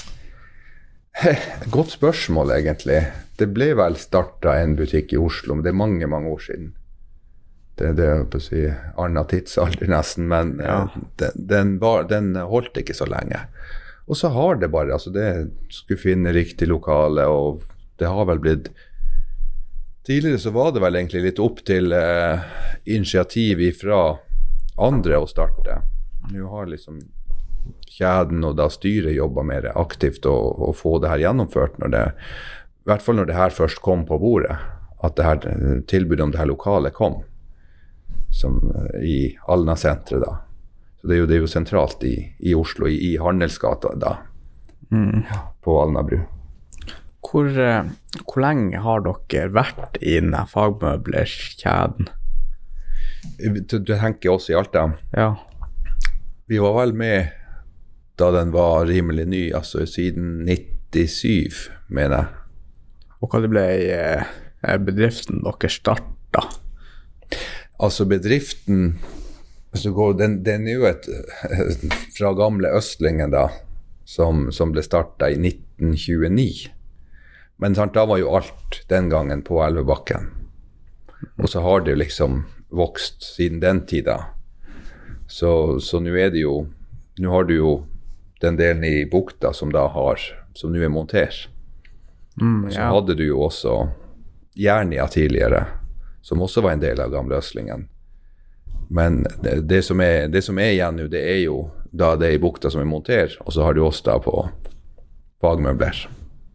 Godt spørsmål, egentlig. Det ble vel startet en butikk i Oslo, men det er mange, mange år siden. Det, det er på å si annen tidsalder nesten, men ja. den, den, var, den holdt ikke så lenge. Og så har det bare, altså det skulle finne riktig lokale, og det har vel blitt tidligere så var det vel egentlig litt opp til eh, initiativ fra andre å starte. Nå har liksom kjeden og da styret jobber mer aktivt og, og få det her gjennomført når det, i hvert fall når det her først kom på bordet, at det her tilbudet om det her lokalet kom, som i Alna-sentret da. Så det er jo, det er jo sentralt i, i Oslo, i, i Handelsgata da, mm. på Alnabru. Hvor, hvor lenge har dere vært i denne fagmøblerkjeden? Du, du tenker også i Alta? Ja. Vi var vel med da den var rimelig ny, altså siden nittisju, mener jeg. Og hva det ble bedriften dere startet? Altså bedriften, hvis du går, den, den er jo et, fra gamle Østlingen da, som, som ble startet i nitten tjueni. Men sant, da var jo alt den gangen på Elvebakken. Og så har det jo liksom vokst siden den tida. Så, så nå er det jo, nå har du jo den delen i bukta som da har, som nå er montert. Mm, ja. Så hadde du jo også Jernia tidligere, som også var en del av gamle Østlingen. Men det, det, som er, det som er igjen nå, det er jo da det er i bukta som er montert, og så har du også da på fagmøbler.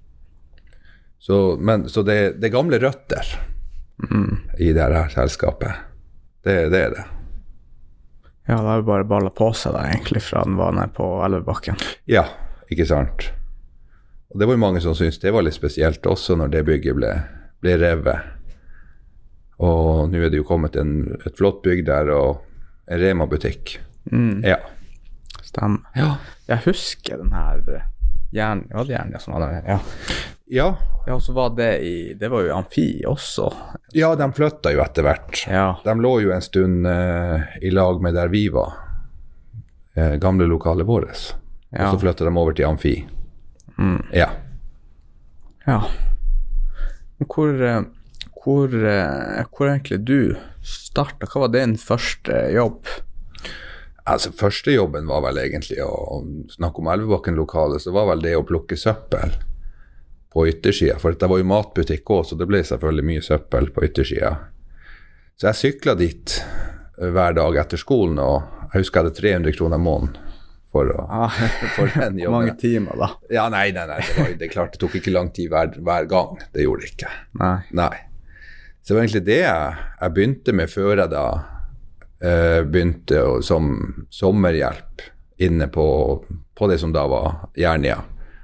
Så, men, så det, det er gamle røtter mm. i det her selskapet. Det, det er det. Ja, det er jo bare balla på seg da, egentlig, fra den var nede på Elvebakken. Ja, ikke sant. Og det var jo mange som syntes det var litt spesielt også når det bygget ble, ble revet. Og nå er det jo kommet en, et flott bygg der, og en Rema-butikk. Mm. Ja. Stemmer. Ja. Jeg husker den her jern, ja, det er jern, ja, som var der, ja. Ja. Ja, og så var det i, det var jo amfi også. Ja, de flyttet jo etter hvert. Ja. De lå jo en stund uh, i lag med der vi var, uh, gamle lokalet våres. Ja. Og så flyttet de over til amfi. Mm. Ja. Ja. Hvor, hvor, hvor egentlig du startet? Hva var din første jobb? Altså, første jobben var vel egentlig å snakke om Elvebakken-lokalet, så var vel det å plukke søppel på yttersida, for det var jo matbutikk også, så det ble selvfølgelig mye søppel på yttersida. Så jeg syklet dit hver dag etter skolen, og jeg husker jeg hadde tre hundre kroner måneden for, å, ah, for den jobben. Hvor mange timer da? Ja, nei, nei, nei, det var det er klart, det tok ikke lang tid hver, hver gang, det gjorde det ikke. Nei. Nei. Så det var egentlig det jeg, jeg begynte med før jeg da eh, begynte å, som sommerhjelp inne på, på det som da var Jernia.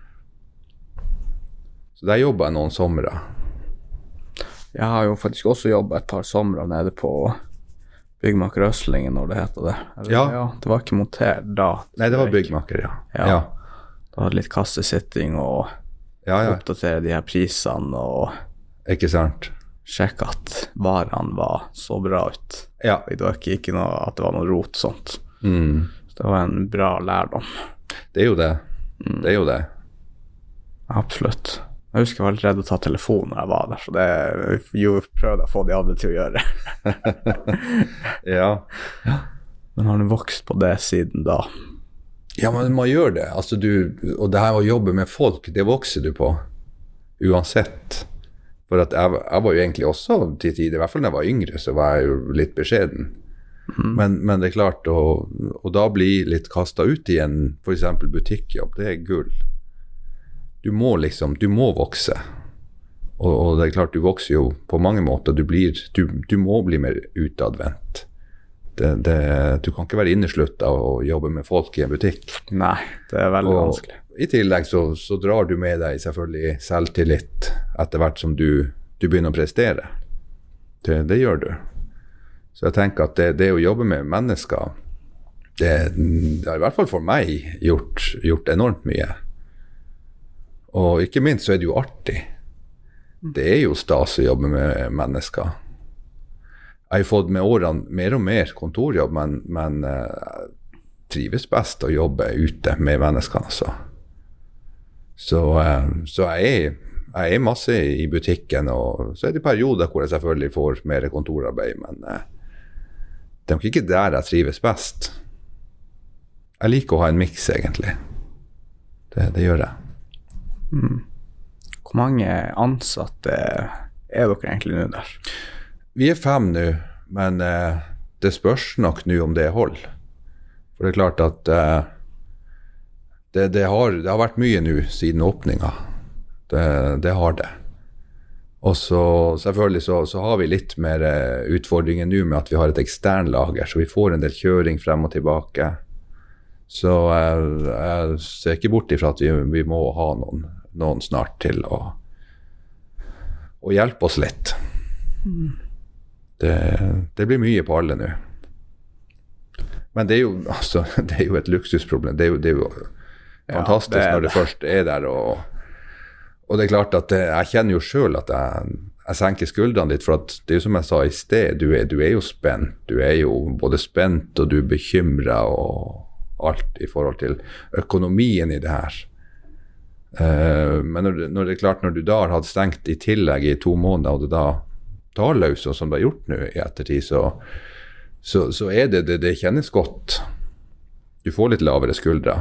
Så der jobbet jeg noen somre. Jeg har jo faktisk også jobbet et par somre nede på Byggmaker Østlingen, når det heter det. Eller, ja. ja. Det var ikke montert da. Nei, det var Byggmaker, ja. Ja. ja. Det var litt kassesitting og ja, ja. oppdatere de her prisene og ikke sant? Sjekke at varene var så bra ut. Ja. Det var ikke, ikke noe, at det var noe rot sånt. Mm. Så det var en bra lærdom. Det er jo det. Mm. Det er jo det. Absolutt. Jeg husker jeg var litt redd å ta telefonen når jeg var der, så det jo, prøvde jeg å få de andre til å gjøre. ja. ja. Men har du vokst på det siden da? Ja, men man gjør det. Altså, du, og det her å jobbe med folk, det vokser du på. Uansett. For at jeg, jeg var jo egentlig også til tider, i hvert fall når jeg var yngre, så var jeg jo litt beskjeden. Mm. Men, men det er klart, å, å da bli litt kastet ut i en, for eksempel butikkjobb, det er gull. Du må liksom, du må vokse. Og, og det er klart, du vokser jo på mange måter. Du, blir, du, du må bli mer utadvendt. Det, det, du kan ikke være innesluttet og jobbe med folk i en butikk. Nei, det er veldig og vanskelig. I tillegg så, så drar du med deg selvfølgelig selvtillit etter hvert som du, du begynner å prestere. Det, det gjør du. Så jeg tenker at det, det å jobbe med mennesker, det, det har i hvert fall for meg gjort, gjort enormt mye. Og ikke minst så er det jo artig. Det er jo stas å jobbe med mennesker. Jeg har fått med årene mer og mer kontorjobb, men, men uh, trives best å jobbe ute med menneskene. Altså. Så, uh, så jeg, er, jeg er masse i butikken, og så er det perioder hvor jeg selvfølgelig får mer kontorarbeid, men uh, det er nok ikke der jeg trives best. Jeg liker å ha en mix, egentlig. Det, det gjør jeg. Mm. Hvor mange ansatte er dere egentlig nå der? Vi er fem nå, men eh, det spørs nok nå om det holder. For det er klart at eh, det, det, har, det har vært mye nå siden åpninga. Det, det har det. Og så selvfølgelig så, så har vi litt mer eh, utfordringer nå med at vi har et ekstern lager, så vi får en del kjøring frem og tilbake. Så eh, jeg ser ikke bort ifra at vi, vi må ha noen, noen snart til å, å hjelpe oss litt. Mm. Det, det blir mye på alle nå. Men det er jo, altså, det er jo et luksusproblem. Det er jo, det er jo fantastisk ja, det er når det, det først er der. Og, og det er klart at det, jeg kjenner jo selv at jeg, jeg senker skuldrene litt, for at det er jo som jeg sa i sted, du er, du er jo spent. Du er jo både spent og du er bekymret og alt i forhold til økonomien i det her. Uh, men når, når det er klart, når du da har hatt stengt i tillegg i to måneder, og det da tar løs, og som det har gjort nå i ettertid, så, så, så er det, det, det kjennes godt. Du får litt lavere skuldre.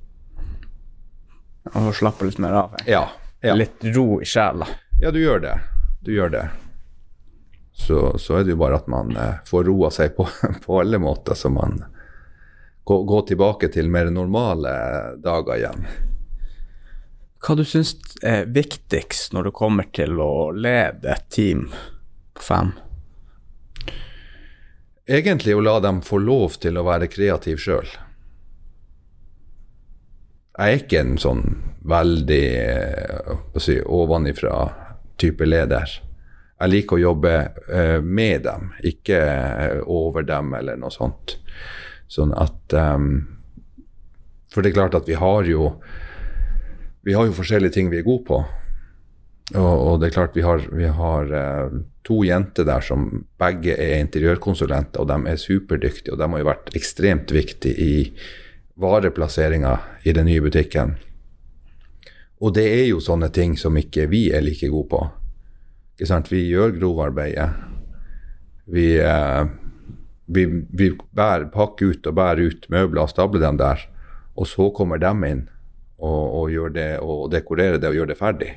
Og slapper litt mer av. Ja, ja. Litt ro i sjela. Ja, du gjør det. Du gjør det. Så, så er det jo bare at man eh, får roa seg på, på alle måter, så man går, går tilbake til mer normale dager igjen. Hva du synes er viktigst når du kommer til å lede et team på fem? Egentlig å la dem få lov til å være kreativ selv. Jeg er ikke en sånn veldig å si, ovenifra type leder. Jeg liker å jobbe uh, med dem, ikke over dem eller noe sånt. Sånn at um, for det er klart at vi har jo Vi har jo forskjellige ting vi er gode på, og, og det er klart vi har, vi har uh, to jenter der som begge er interiørkonsulenter, og de er superdyktige, og de har jo vært ekstremt viktige i vareplasseringen i den nye butikken. Og det er jo sånne ting som ikke vi er like gode på. Ikke sant? Vi gjør grovarbeidet. Vi, uh, vi, vi bær, pakker ut og bærer ut møbler og stabler dem der, og så kommer de inn. Og, og gjør det, og dekorere det og gjøre det ferdig.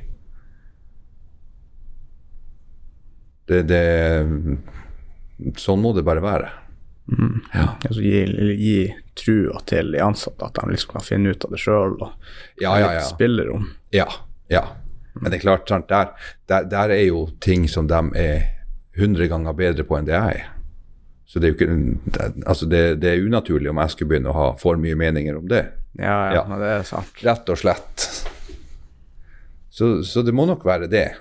Det, det, sånn må det bare være. Mm. Ja. Altså, gi, gi trua til de ansatte, at de liksom kan finne ut av det selv, og ja, ja, ja. spillerom. Ja, ja. Men det er klart, sant, der, der, der er jo ting som de er hundre ganger bedre på enn det jeg er. Så det er jo ikke, det, altså det, det er unaturlig om jeg skulle begynne å ha for mye meninger om det. Ja, ja, Ja. men det er sant. Rett og slett. Så, så det må nok være det.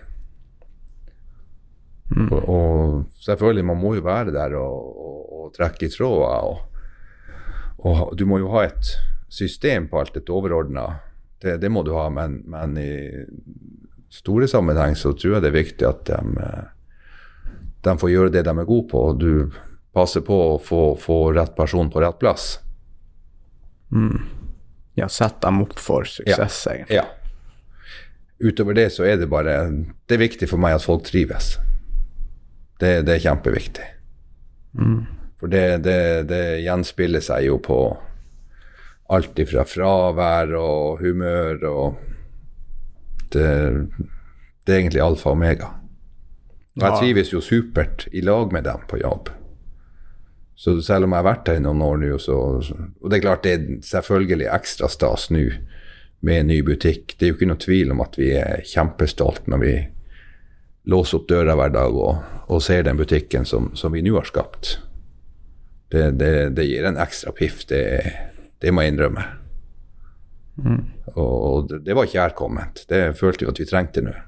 Mm. Og, og selvfølgelig, man må jo være der og, og, og trekke i tråder. Og, og du må jo ha et system på alt, et overordnet. Det, det må du ha, men, men i store sammenheng så tror jeg det er viktig at de, de får gjøre det de er gode på, og du passer på å få, få rett person på rett plass. Mm. Ja, sett dem opp for suksess, ja. Egentlig. Ja. Utover det så er det bare, det er viktig for meg at folk trives. Det, det er kjempeviktig. Mm. For det, det, det gjenspiller seg jo på alt ifra fravær og humør, og det, det er egentlig alfa og omega. Og jeg trives jo supert i lag med dem på jobb. Så selv om jeg har vært her i noen år nå, så, og det er klart det er selvfølgelig ekstra stas nå med en ny butikk. Det er jo ikke noe tvil om at vi er kjempestolt når vi låser opp døra hver dag og, og ser den butikken som, som vi nå har skapt. Det, det, det gir en ekstra piff, det, det må jeg innrømme. Mm. Og det, det var kjærkomment. Det følte vi at vi trengte nå.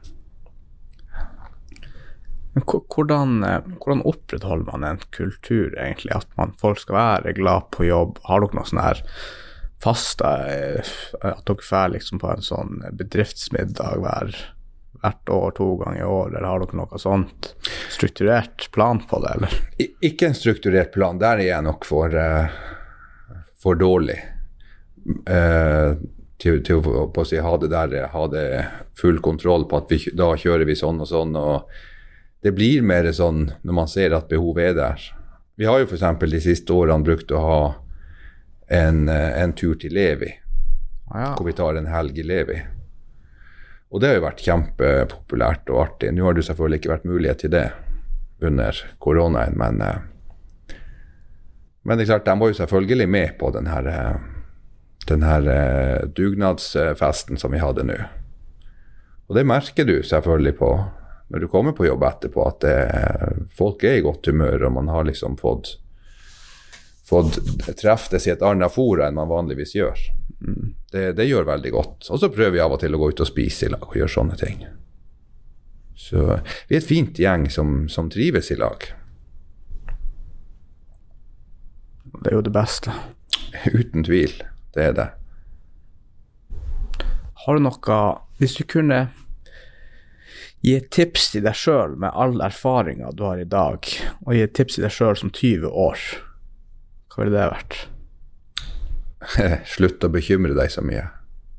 Men hvordan, hvordan opprettholder man en kultur egentlig, at man, folk skal være glad på jobb? Har dere noe sånn her faste, at dere får liksom på en sånn bedriftsmiddag hver, hvert år, to ganger i år, eller har dere noe sånt strukturert plan på det, eller? I, ikke en strukturert plan, der er jeg nok for, uh, for dårlig. Uh, til, til å på å si, ha det der, ha det full kontroll på at vi, da kjører vi sånn og sånn, og det blir mer sånn når man ser at behovet er der. Vi har jo for eksempel de siste årene brukt å ha en, en tur til Levi, ah, ja. hvor vi tar en helg i Levi. Og det har jo vært kjempepopulært og artig. Nå har det selvfølgelig ikke vært mulighet til det under koronaen, men, men det er klart, de var jo selvfølgelig med på den her, den her dugnadsfesten som vi hadde nå. Og det merker du selvfølgelig på når du kommer på jobb etterpå, at det, folk er i godt humør, og man har liksom fått, fått treftes i et annet fora enn man vanligvis gjør. Mm. Det, det gjør veldig godt. Og så prøver vi av og til å gå ut og spise i lag og gjøre sånne ting. Så vi er et fint gjeng som, som trives i lag. Det er jo det beste. Uten tvil, det er det. Har du noe, hvis du kunne gi et tips til deg selv med all erfaringen du har i dag, og gi et tips til deg selv som tyve år, hva ville det vært? Slutt å bekymre deg så mye.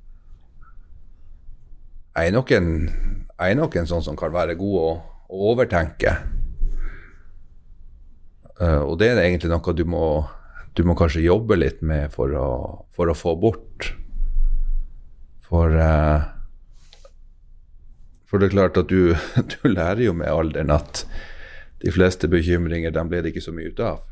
Jeg er nok en, jeg er nok en sånn som kan være god å, å overtenke. Uh, og det er egentlig noe du må, du må kanskje jobbe litt med for å, for å få bort. For... Uh, For det er klart at du, du lærer jo med alderen at de fleste bekymringer, de ble det ikke så mye ut av.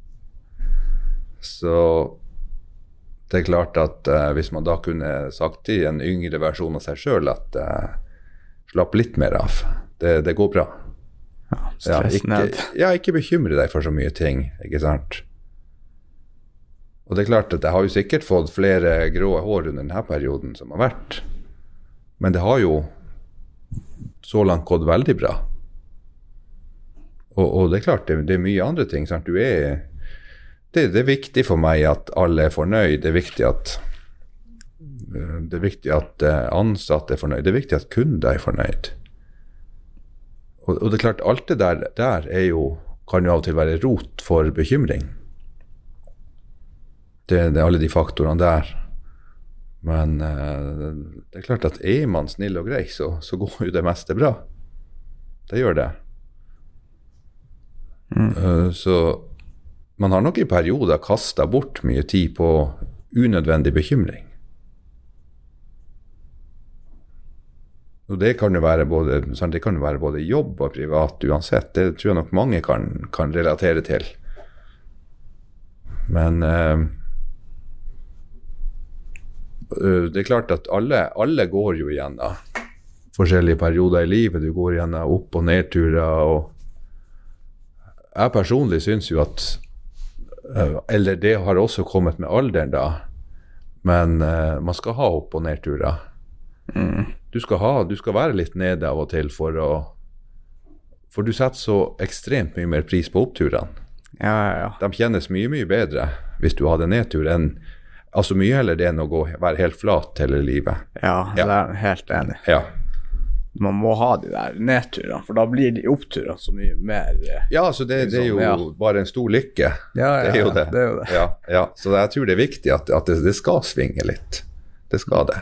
Så det er klart at uh, hvis man da kunne sagt til en yngre versjon av seg selv at uh, slapp litt mer av, det, det går bra. Ja, stress ja, ned. ikke, ja, ikke bekymre deg for så mye ting, ikke sant? Og det er klart at jeg har jo sikkert fått flere grå hår under denne perioden som har vært, men det har jo så langt gått veldig bra. Og, og det er klart, det, det er mye andre ting. Sant? Du er, det, det er viktig for meg at alle er fornøyd. Det er viktig at, det er viktig at ansatte er fornøyd. Det er viktig at kunder er fornøyd. Og, og det er klart, alt det der, der er jo, kan jo av og til være rot for bekymring. Det, det er alle de faktorene der. Men uh, det er klart at er man snill og grei, så, så går jo det meste bra. Det gjør det. Mm. Uh, så man har nok i perioder kastet bort mye tid på unødvendig bekymring. Og det kan jo være både, det kan jo være både jobb og privat uansett. Det tror jeg nok mange kan, kan relatere til. Men... Uh, det er klart at alle, alle går jo gjennom forskjellige perioder i livet. Du går gjennom opp- og nedturer, og jeg personlig synes jo at, eller det har også kommet med alderen da, men uh, man skal ha opp- og nedturer. Mm. Du skal ha, du skal være litt nede av og til for å, for du setter så ekstremt mye mer pris på oppturene. Ja, ja, ja. De kjennes mye, mye bedre hvis du hadde nedtur enn, altså mye heller det enn å gå, være helt flat hele livet. Ja, ja. Det er jeg helt enig. Ja. Man må ha de der nedturene, for da blir de oppturene så mye mer. Ja, så det, det er jo ja. bare en stor lykke. Ja, ja, det er jo det. det, er jo det. Ja, ja. Så jeg tror det er viktig at, at det, det skal svinge litt. Det skal det.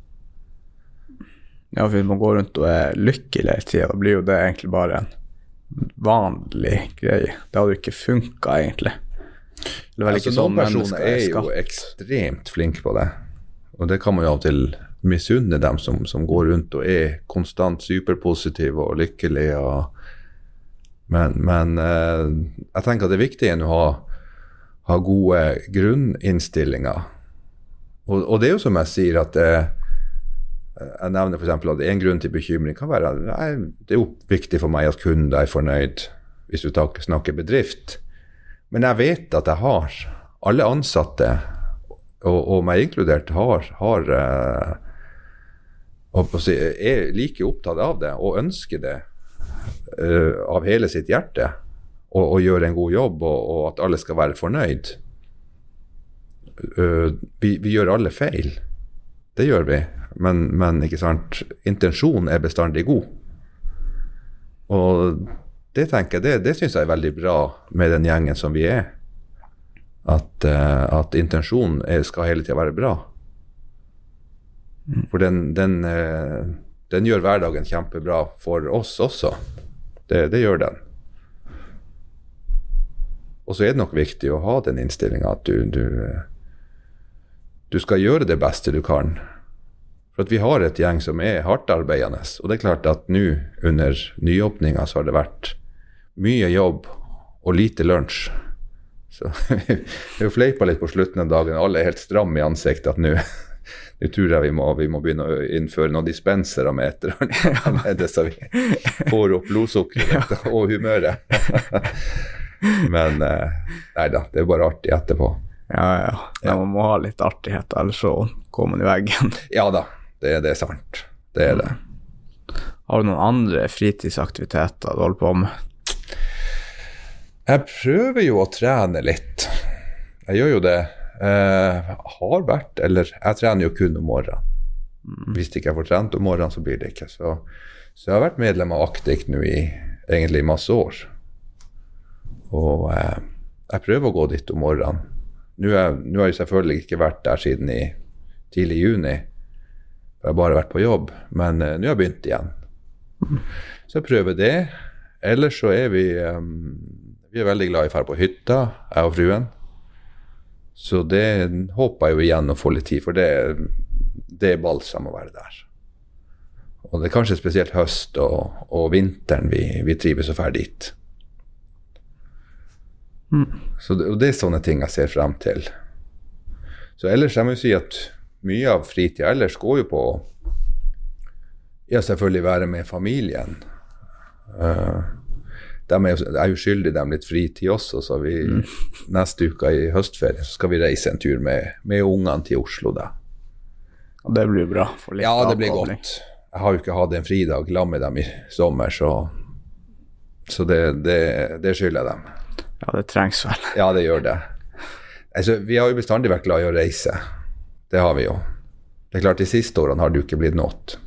Ja, for hvis man går rundt og er lykkelig hele tiden, da blir jo det egentlig bare en vanlig greie. Det hadde jo ikke funket egentlig. Det er vel altså, ikke sånn noen personer er jo ekstremt flink på det, og det kan man jo av og til misunne dem som, som går rundt og er konstant superpositiv og lykkelig. Og, men men eh, jeg tenker at det er viktig å ha, ha gode grunninnstillinger. Og, og det er jo som jeg sier at eh, jeg nevner for eksempel at en grunn til bekymring kan være nei, det er jo viktig for meg at kunder er fornøyd hvis du snakker bedrift. Men jeg vet at jeg har alle ansatte, og, og meg inkludert, har, har eh, og, er like opptatt av det og ønsker det uh, av hele sitt hjerte og, og gjøre en god jobb og, og at alle skal være fornøyd. Uh, vi, vi gjør alle feil. Det gjør vi. Men, men ikke sant, intensjonen er bestandig god. Og det tenker jeg, det, det synes jeg er veldig bra med den gjengen som vi er. At, uh, at intensjonen er, skal hele tiden være bra. For den, den, uh, den gjør hverdagen kjempebra for oss også. Det, det gjør den. Og så er det nok viktig å ha den innstillingen at du, du, du skal gjøre det beste du kan. For at vi har et gjeng som er hardt arbeidende, og det er klart at nå under nyåpningen så har det vært mye jobb og lite lunsj. Så vi fleipa litt på slutten av dagen, alle er helt stramme i ansiktet at nå, nå tror jeg vi må, vi må begynne å innføre noen dispenser med etter det, så vi får opp blodsukkeret og humøret. Men nei da, det er bare artig etterpå. Ja, ja, ja. Man må ha litt artighet, ellers så kommer man i veggen. Ja da. Det, det er sant. Det er det. Har du noen andre fritidsaktiviteter du holder på med? Jeg prøver jo å trene litt. Jeg gjør jo det. Eh, har vært, eller jeg trener jo kun om morgenen. Mm. Hvis ikke jeg får trent om morgenen, så blir det ikke. Så, så jeg har vært medlem av Actic nå i egentlig masse år. Og eh, jeg prøver å gå dit om morgenen. Nå har jeg selvfølgelig ikke vært der siden i tidlig juni. Jeg har bare vært på jobb, men uh, nå har jeg begynt igjen. Mm. Så jeg prøver det. Ellers så er vi, um, vi er veldig glad i å dra på hytta, jeg og fruen. Så det håper jeg jo igjen å få litt tid, for det, det er balsam å være der. Og det er kanskje spesielt høst og, og vinteren vi, vi trives å dra dit. Mm. Så det, og det er sånne ting jeg ser frem til. Så ellers jeg må jo si at mye av fritiden ellers går jo på ja, selvfølgelig være med familien. Uh, de er, jo, er jo skyldig dem litt fritid også, så vi mm. neste uke i høstferien så skal vi reise en tur med, med ungene til Oslo da. Og det blir bra. For litt ja, det blir godt. Jeg har jo ikke hatt en fridag sammen med dem i sommer, så, så det, det, det skylder jeg dem. Ja, det trengs vel. Ja, det gjør det. Altså, vi har jo bestandig vært glad i å reise. Det har vi jo. Det er klart, de siste årene har det jo ikke blitt nått.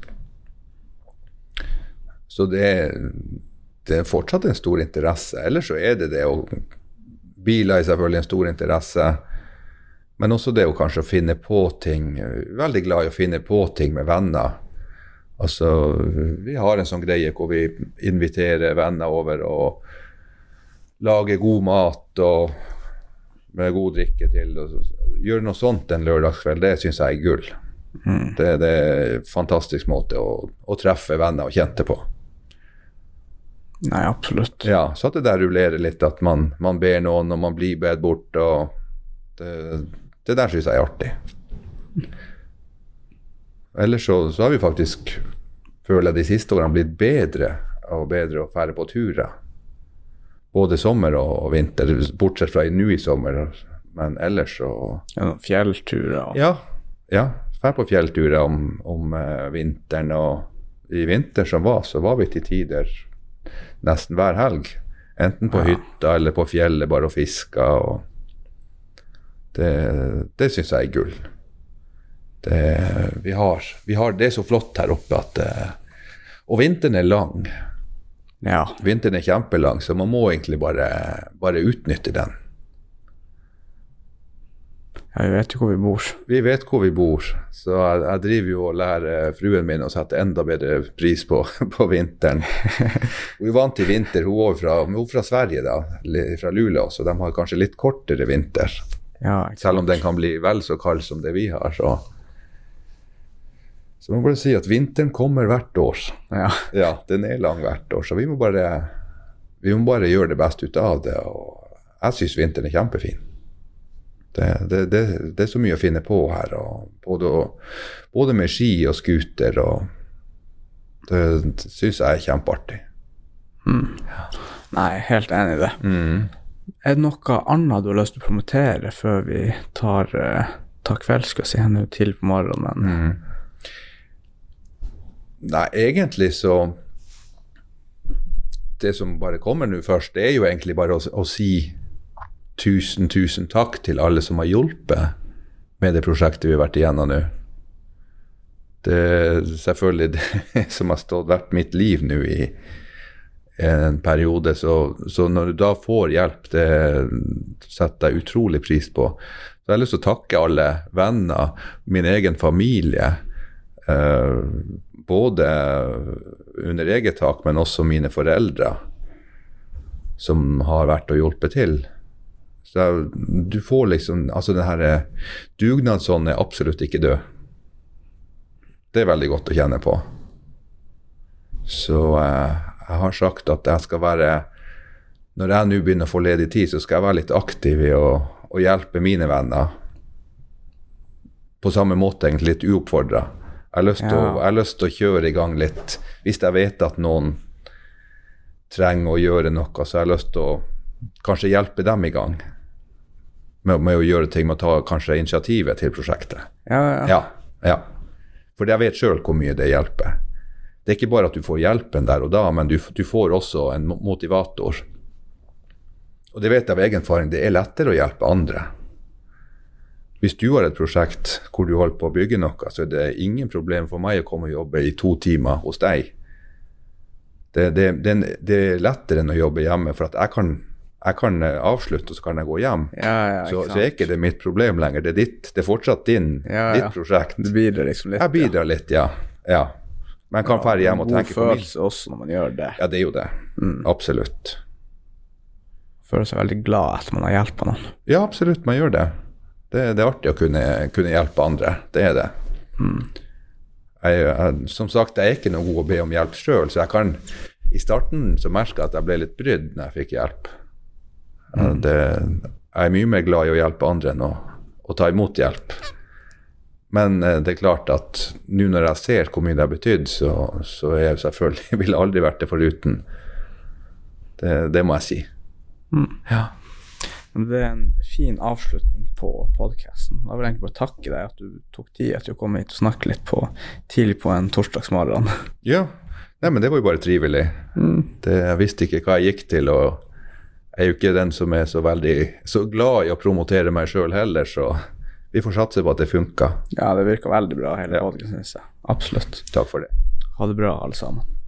Så det er, det er fortsatt en stor interesse. Ellers så er det det, og biler er selvfølgelig en stor interesse, men også det å kanskje finne på ting. Veldig glad i å finne på ting med venner. Altså, vi har en sånn greie hvor vi inviterer venner over og lager god mat og med god drikke til, og gjøre noe sånt en lørdagskveld, det synes jeg er gull. Mm. Det, det er en fantastisk måte å, å treffe venner og kjente på. Nei, absolutt. Ja, så at det der rullerer litt, at man, man ber noen, og man blir bedt bort, og det, det der synes jeg er artig. Ellers så, så har vi faktisk, føler jeg de siste årene, blitt bedre og bedre å fære på turer. både sommer og vinter, bortsett fra nå i sommer, men ellers så... Ja, fjellturer. Og... Ja, ja, fær på fjellturer om, om uh, vinteren, og i vinter som var, så var vi til tider nesten hver helg, enten på ja. hytta eller på fjellet bare og fiska, og det, det synes jeg er gull. Det, vi har, vi har det så flott her oppe at, og vinteren er lang. Ja. Vinteren er kjempelang, så man må egentlig bare, bare utnytte den. Ja, vi vet jo hvor vi bor. Vi vet hvor vi bor, så jeg, jeg driver jo og lærer fruen min å sette enda bedre pris på, på vinteren. Hun er vant til vinter, hun er fra, hun er fra Sverige da, fra Luleå, så de har kanskje litt kortere vinter. Ja, selv om den kan bli vel så kald som det vi har, så... Så man må bare si at vinteren kommer hvert år. Ja. Ja, den er lang hvert år, så vi må bare, vi må bare gjøre det beste ut av det, og jeg synes vinteren er kjempefin. Det, det, det, det er så mye å finne på her, og både, både med ski og skuter, og det synes jeg er kjempeartig. Mm. Nei, helt enig i det. Mm. Er det noe annet du har lyst til å promotere før vi tar, tar kveld, skal jeg si, henne til på morgenen? Mm. Nei, egentlig så det som bare kommer nå først, det er jo egentlig bare å, å si tusen, tusen takk til alle som har hjulpet med det prosjektet vi har vært igjennom nå. Det er selvfølgelig det som har stått hvert mitt liv nå i en periode, så, så når du da får hjelp, det setter jeg utrolig pris på. Så jeg har lyst til å takke alle venner, min egen familie, uh, både under eget tak, men også mine foreldre, som har vært og hjulpet til. Så du får liksom, altså den her dugnadsånden er absolutt ikke død. Det er veldig godt å kjenne på. Så eh, jeg har sagt at jeg skal være, når jeg nå begynner å få ledig tid, så skal jeg være litt aktiv i å, å hjelpe mine venner. På samme måte, egentlig litt uoppfordret. Jeg har lyst til å, jeg har lyst til å kjøre i gang litt. Hvis jeg vet at noen trenger å gjøre noe, så jeg har lyst til å kanskje hjelpe dem i gang. Med, med å gjøre ting, med å ta kanskje initiativet til prosjektet. Ja, ja. Ja, ja. For jeg vet selv hvor mye det hjelper. Det er ikke bare at du får hjelpen der og da, men du, du får også en motivator. Og det vet jeg av egen erfaring, det er lettere å hjelpe andre. Hvis du har et prosjekt hvor du holder på å bygge noe, så er det ingen problem for meg å komme og jobbe i to timer hos deg. Det, det, det, det er lettere enn å jobbe hjemme, for at jeg kan, jeg kan avslutte, og så kan jeg gå hjem. Ja, ja, så, så er ikke det mitt problem lenger. Det er, ditt, det er fortsatt din, ja, ditt ja. prosjekt. Du bidrar liksom litt. Jeg bidrar ja. litt, ja. ja. Men jeg kan ja, fære hjem og tenke på min. God følelse også når man gjør det. Ja, det er jo det. Mm. Absolutt. Føler seg veldig glad at man har hjulpet noen. Ja, absolutt, man gjør det. Det, det er artig å kunne, kunne hjelpe andre, det er det. Mm. Jeg, jeg, som sagt, jeg er ikke noe god å be om hjelp selv, så jeg kan, i starten så merket jeg at jeg ble litt brydd når jeg fikk hjelp. Mm. Det, jeg er mye mer glad i å hjelpe andre enn å, å ta imot hjelp. Men det er klart at nå når jeg ser hvor mye det har betydd, så, så er jeg selvfølgelig, jeg ville aldri vært det foruten. Det, det må jeg si. Mm. Ja. Det er en fin avslutning på podcasten. Jeg vil egentlig bare takke deg at du tok tid til å komme hit og snakke litt på, tidlig på en torsdagsmorgen. Ja, nei, men det var jo bare trivelig. Mm. Det, jeg visste ikke hva jeg gikk til, og jeg er jo ikke den som er så veldig så glad i å promotere meg selv heller, så vi får satse på at det funker. Ja, det virker veldig bra hele ja. podcasten, synes jeg. Absolutt. Takk for det. Ha det bra alle sammen.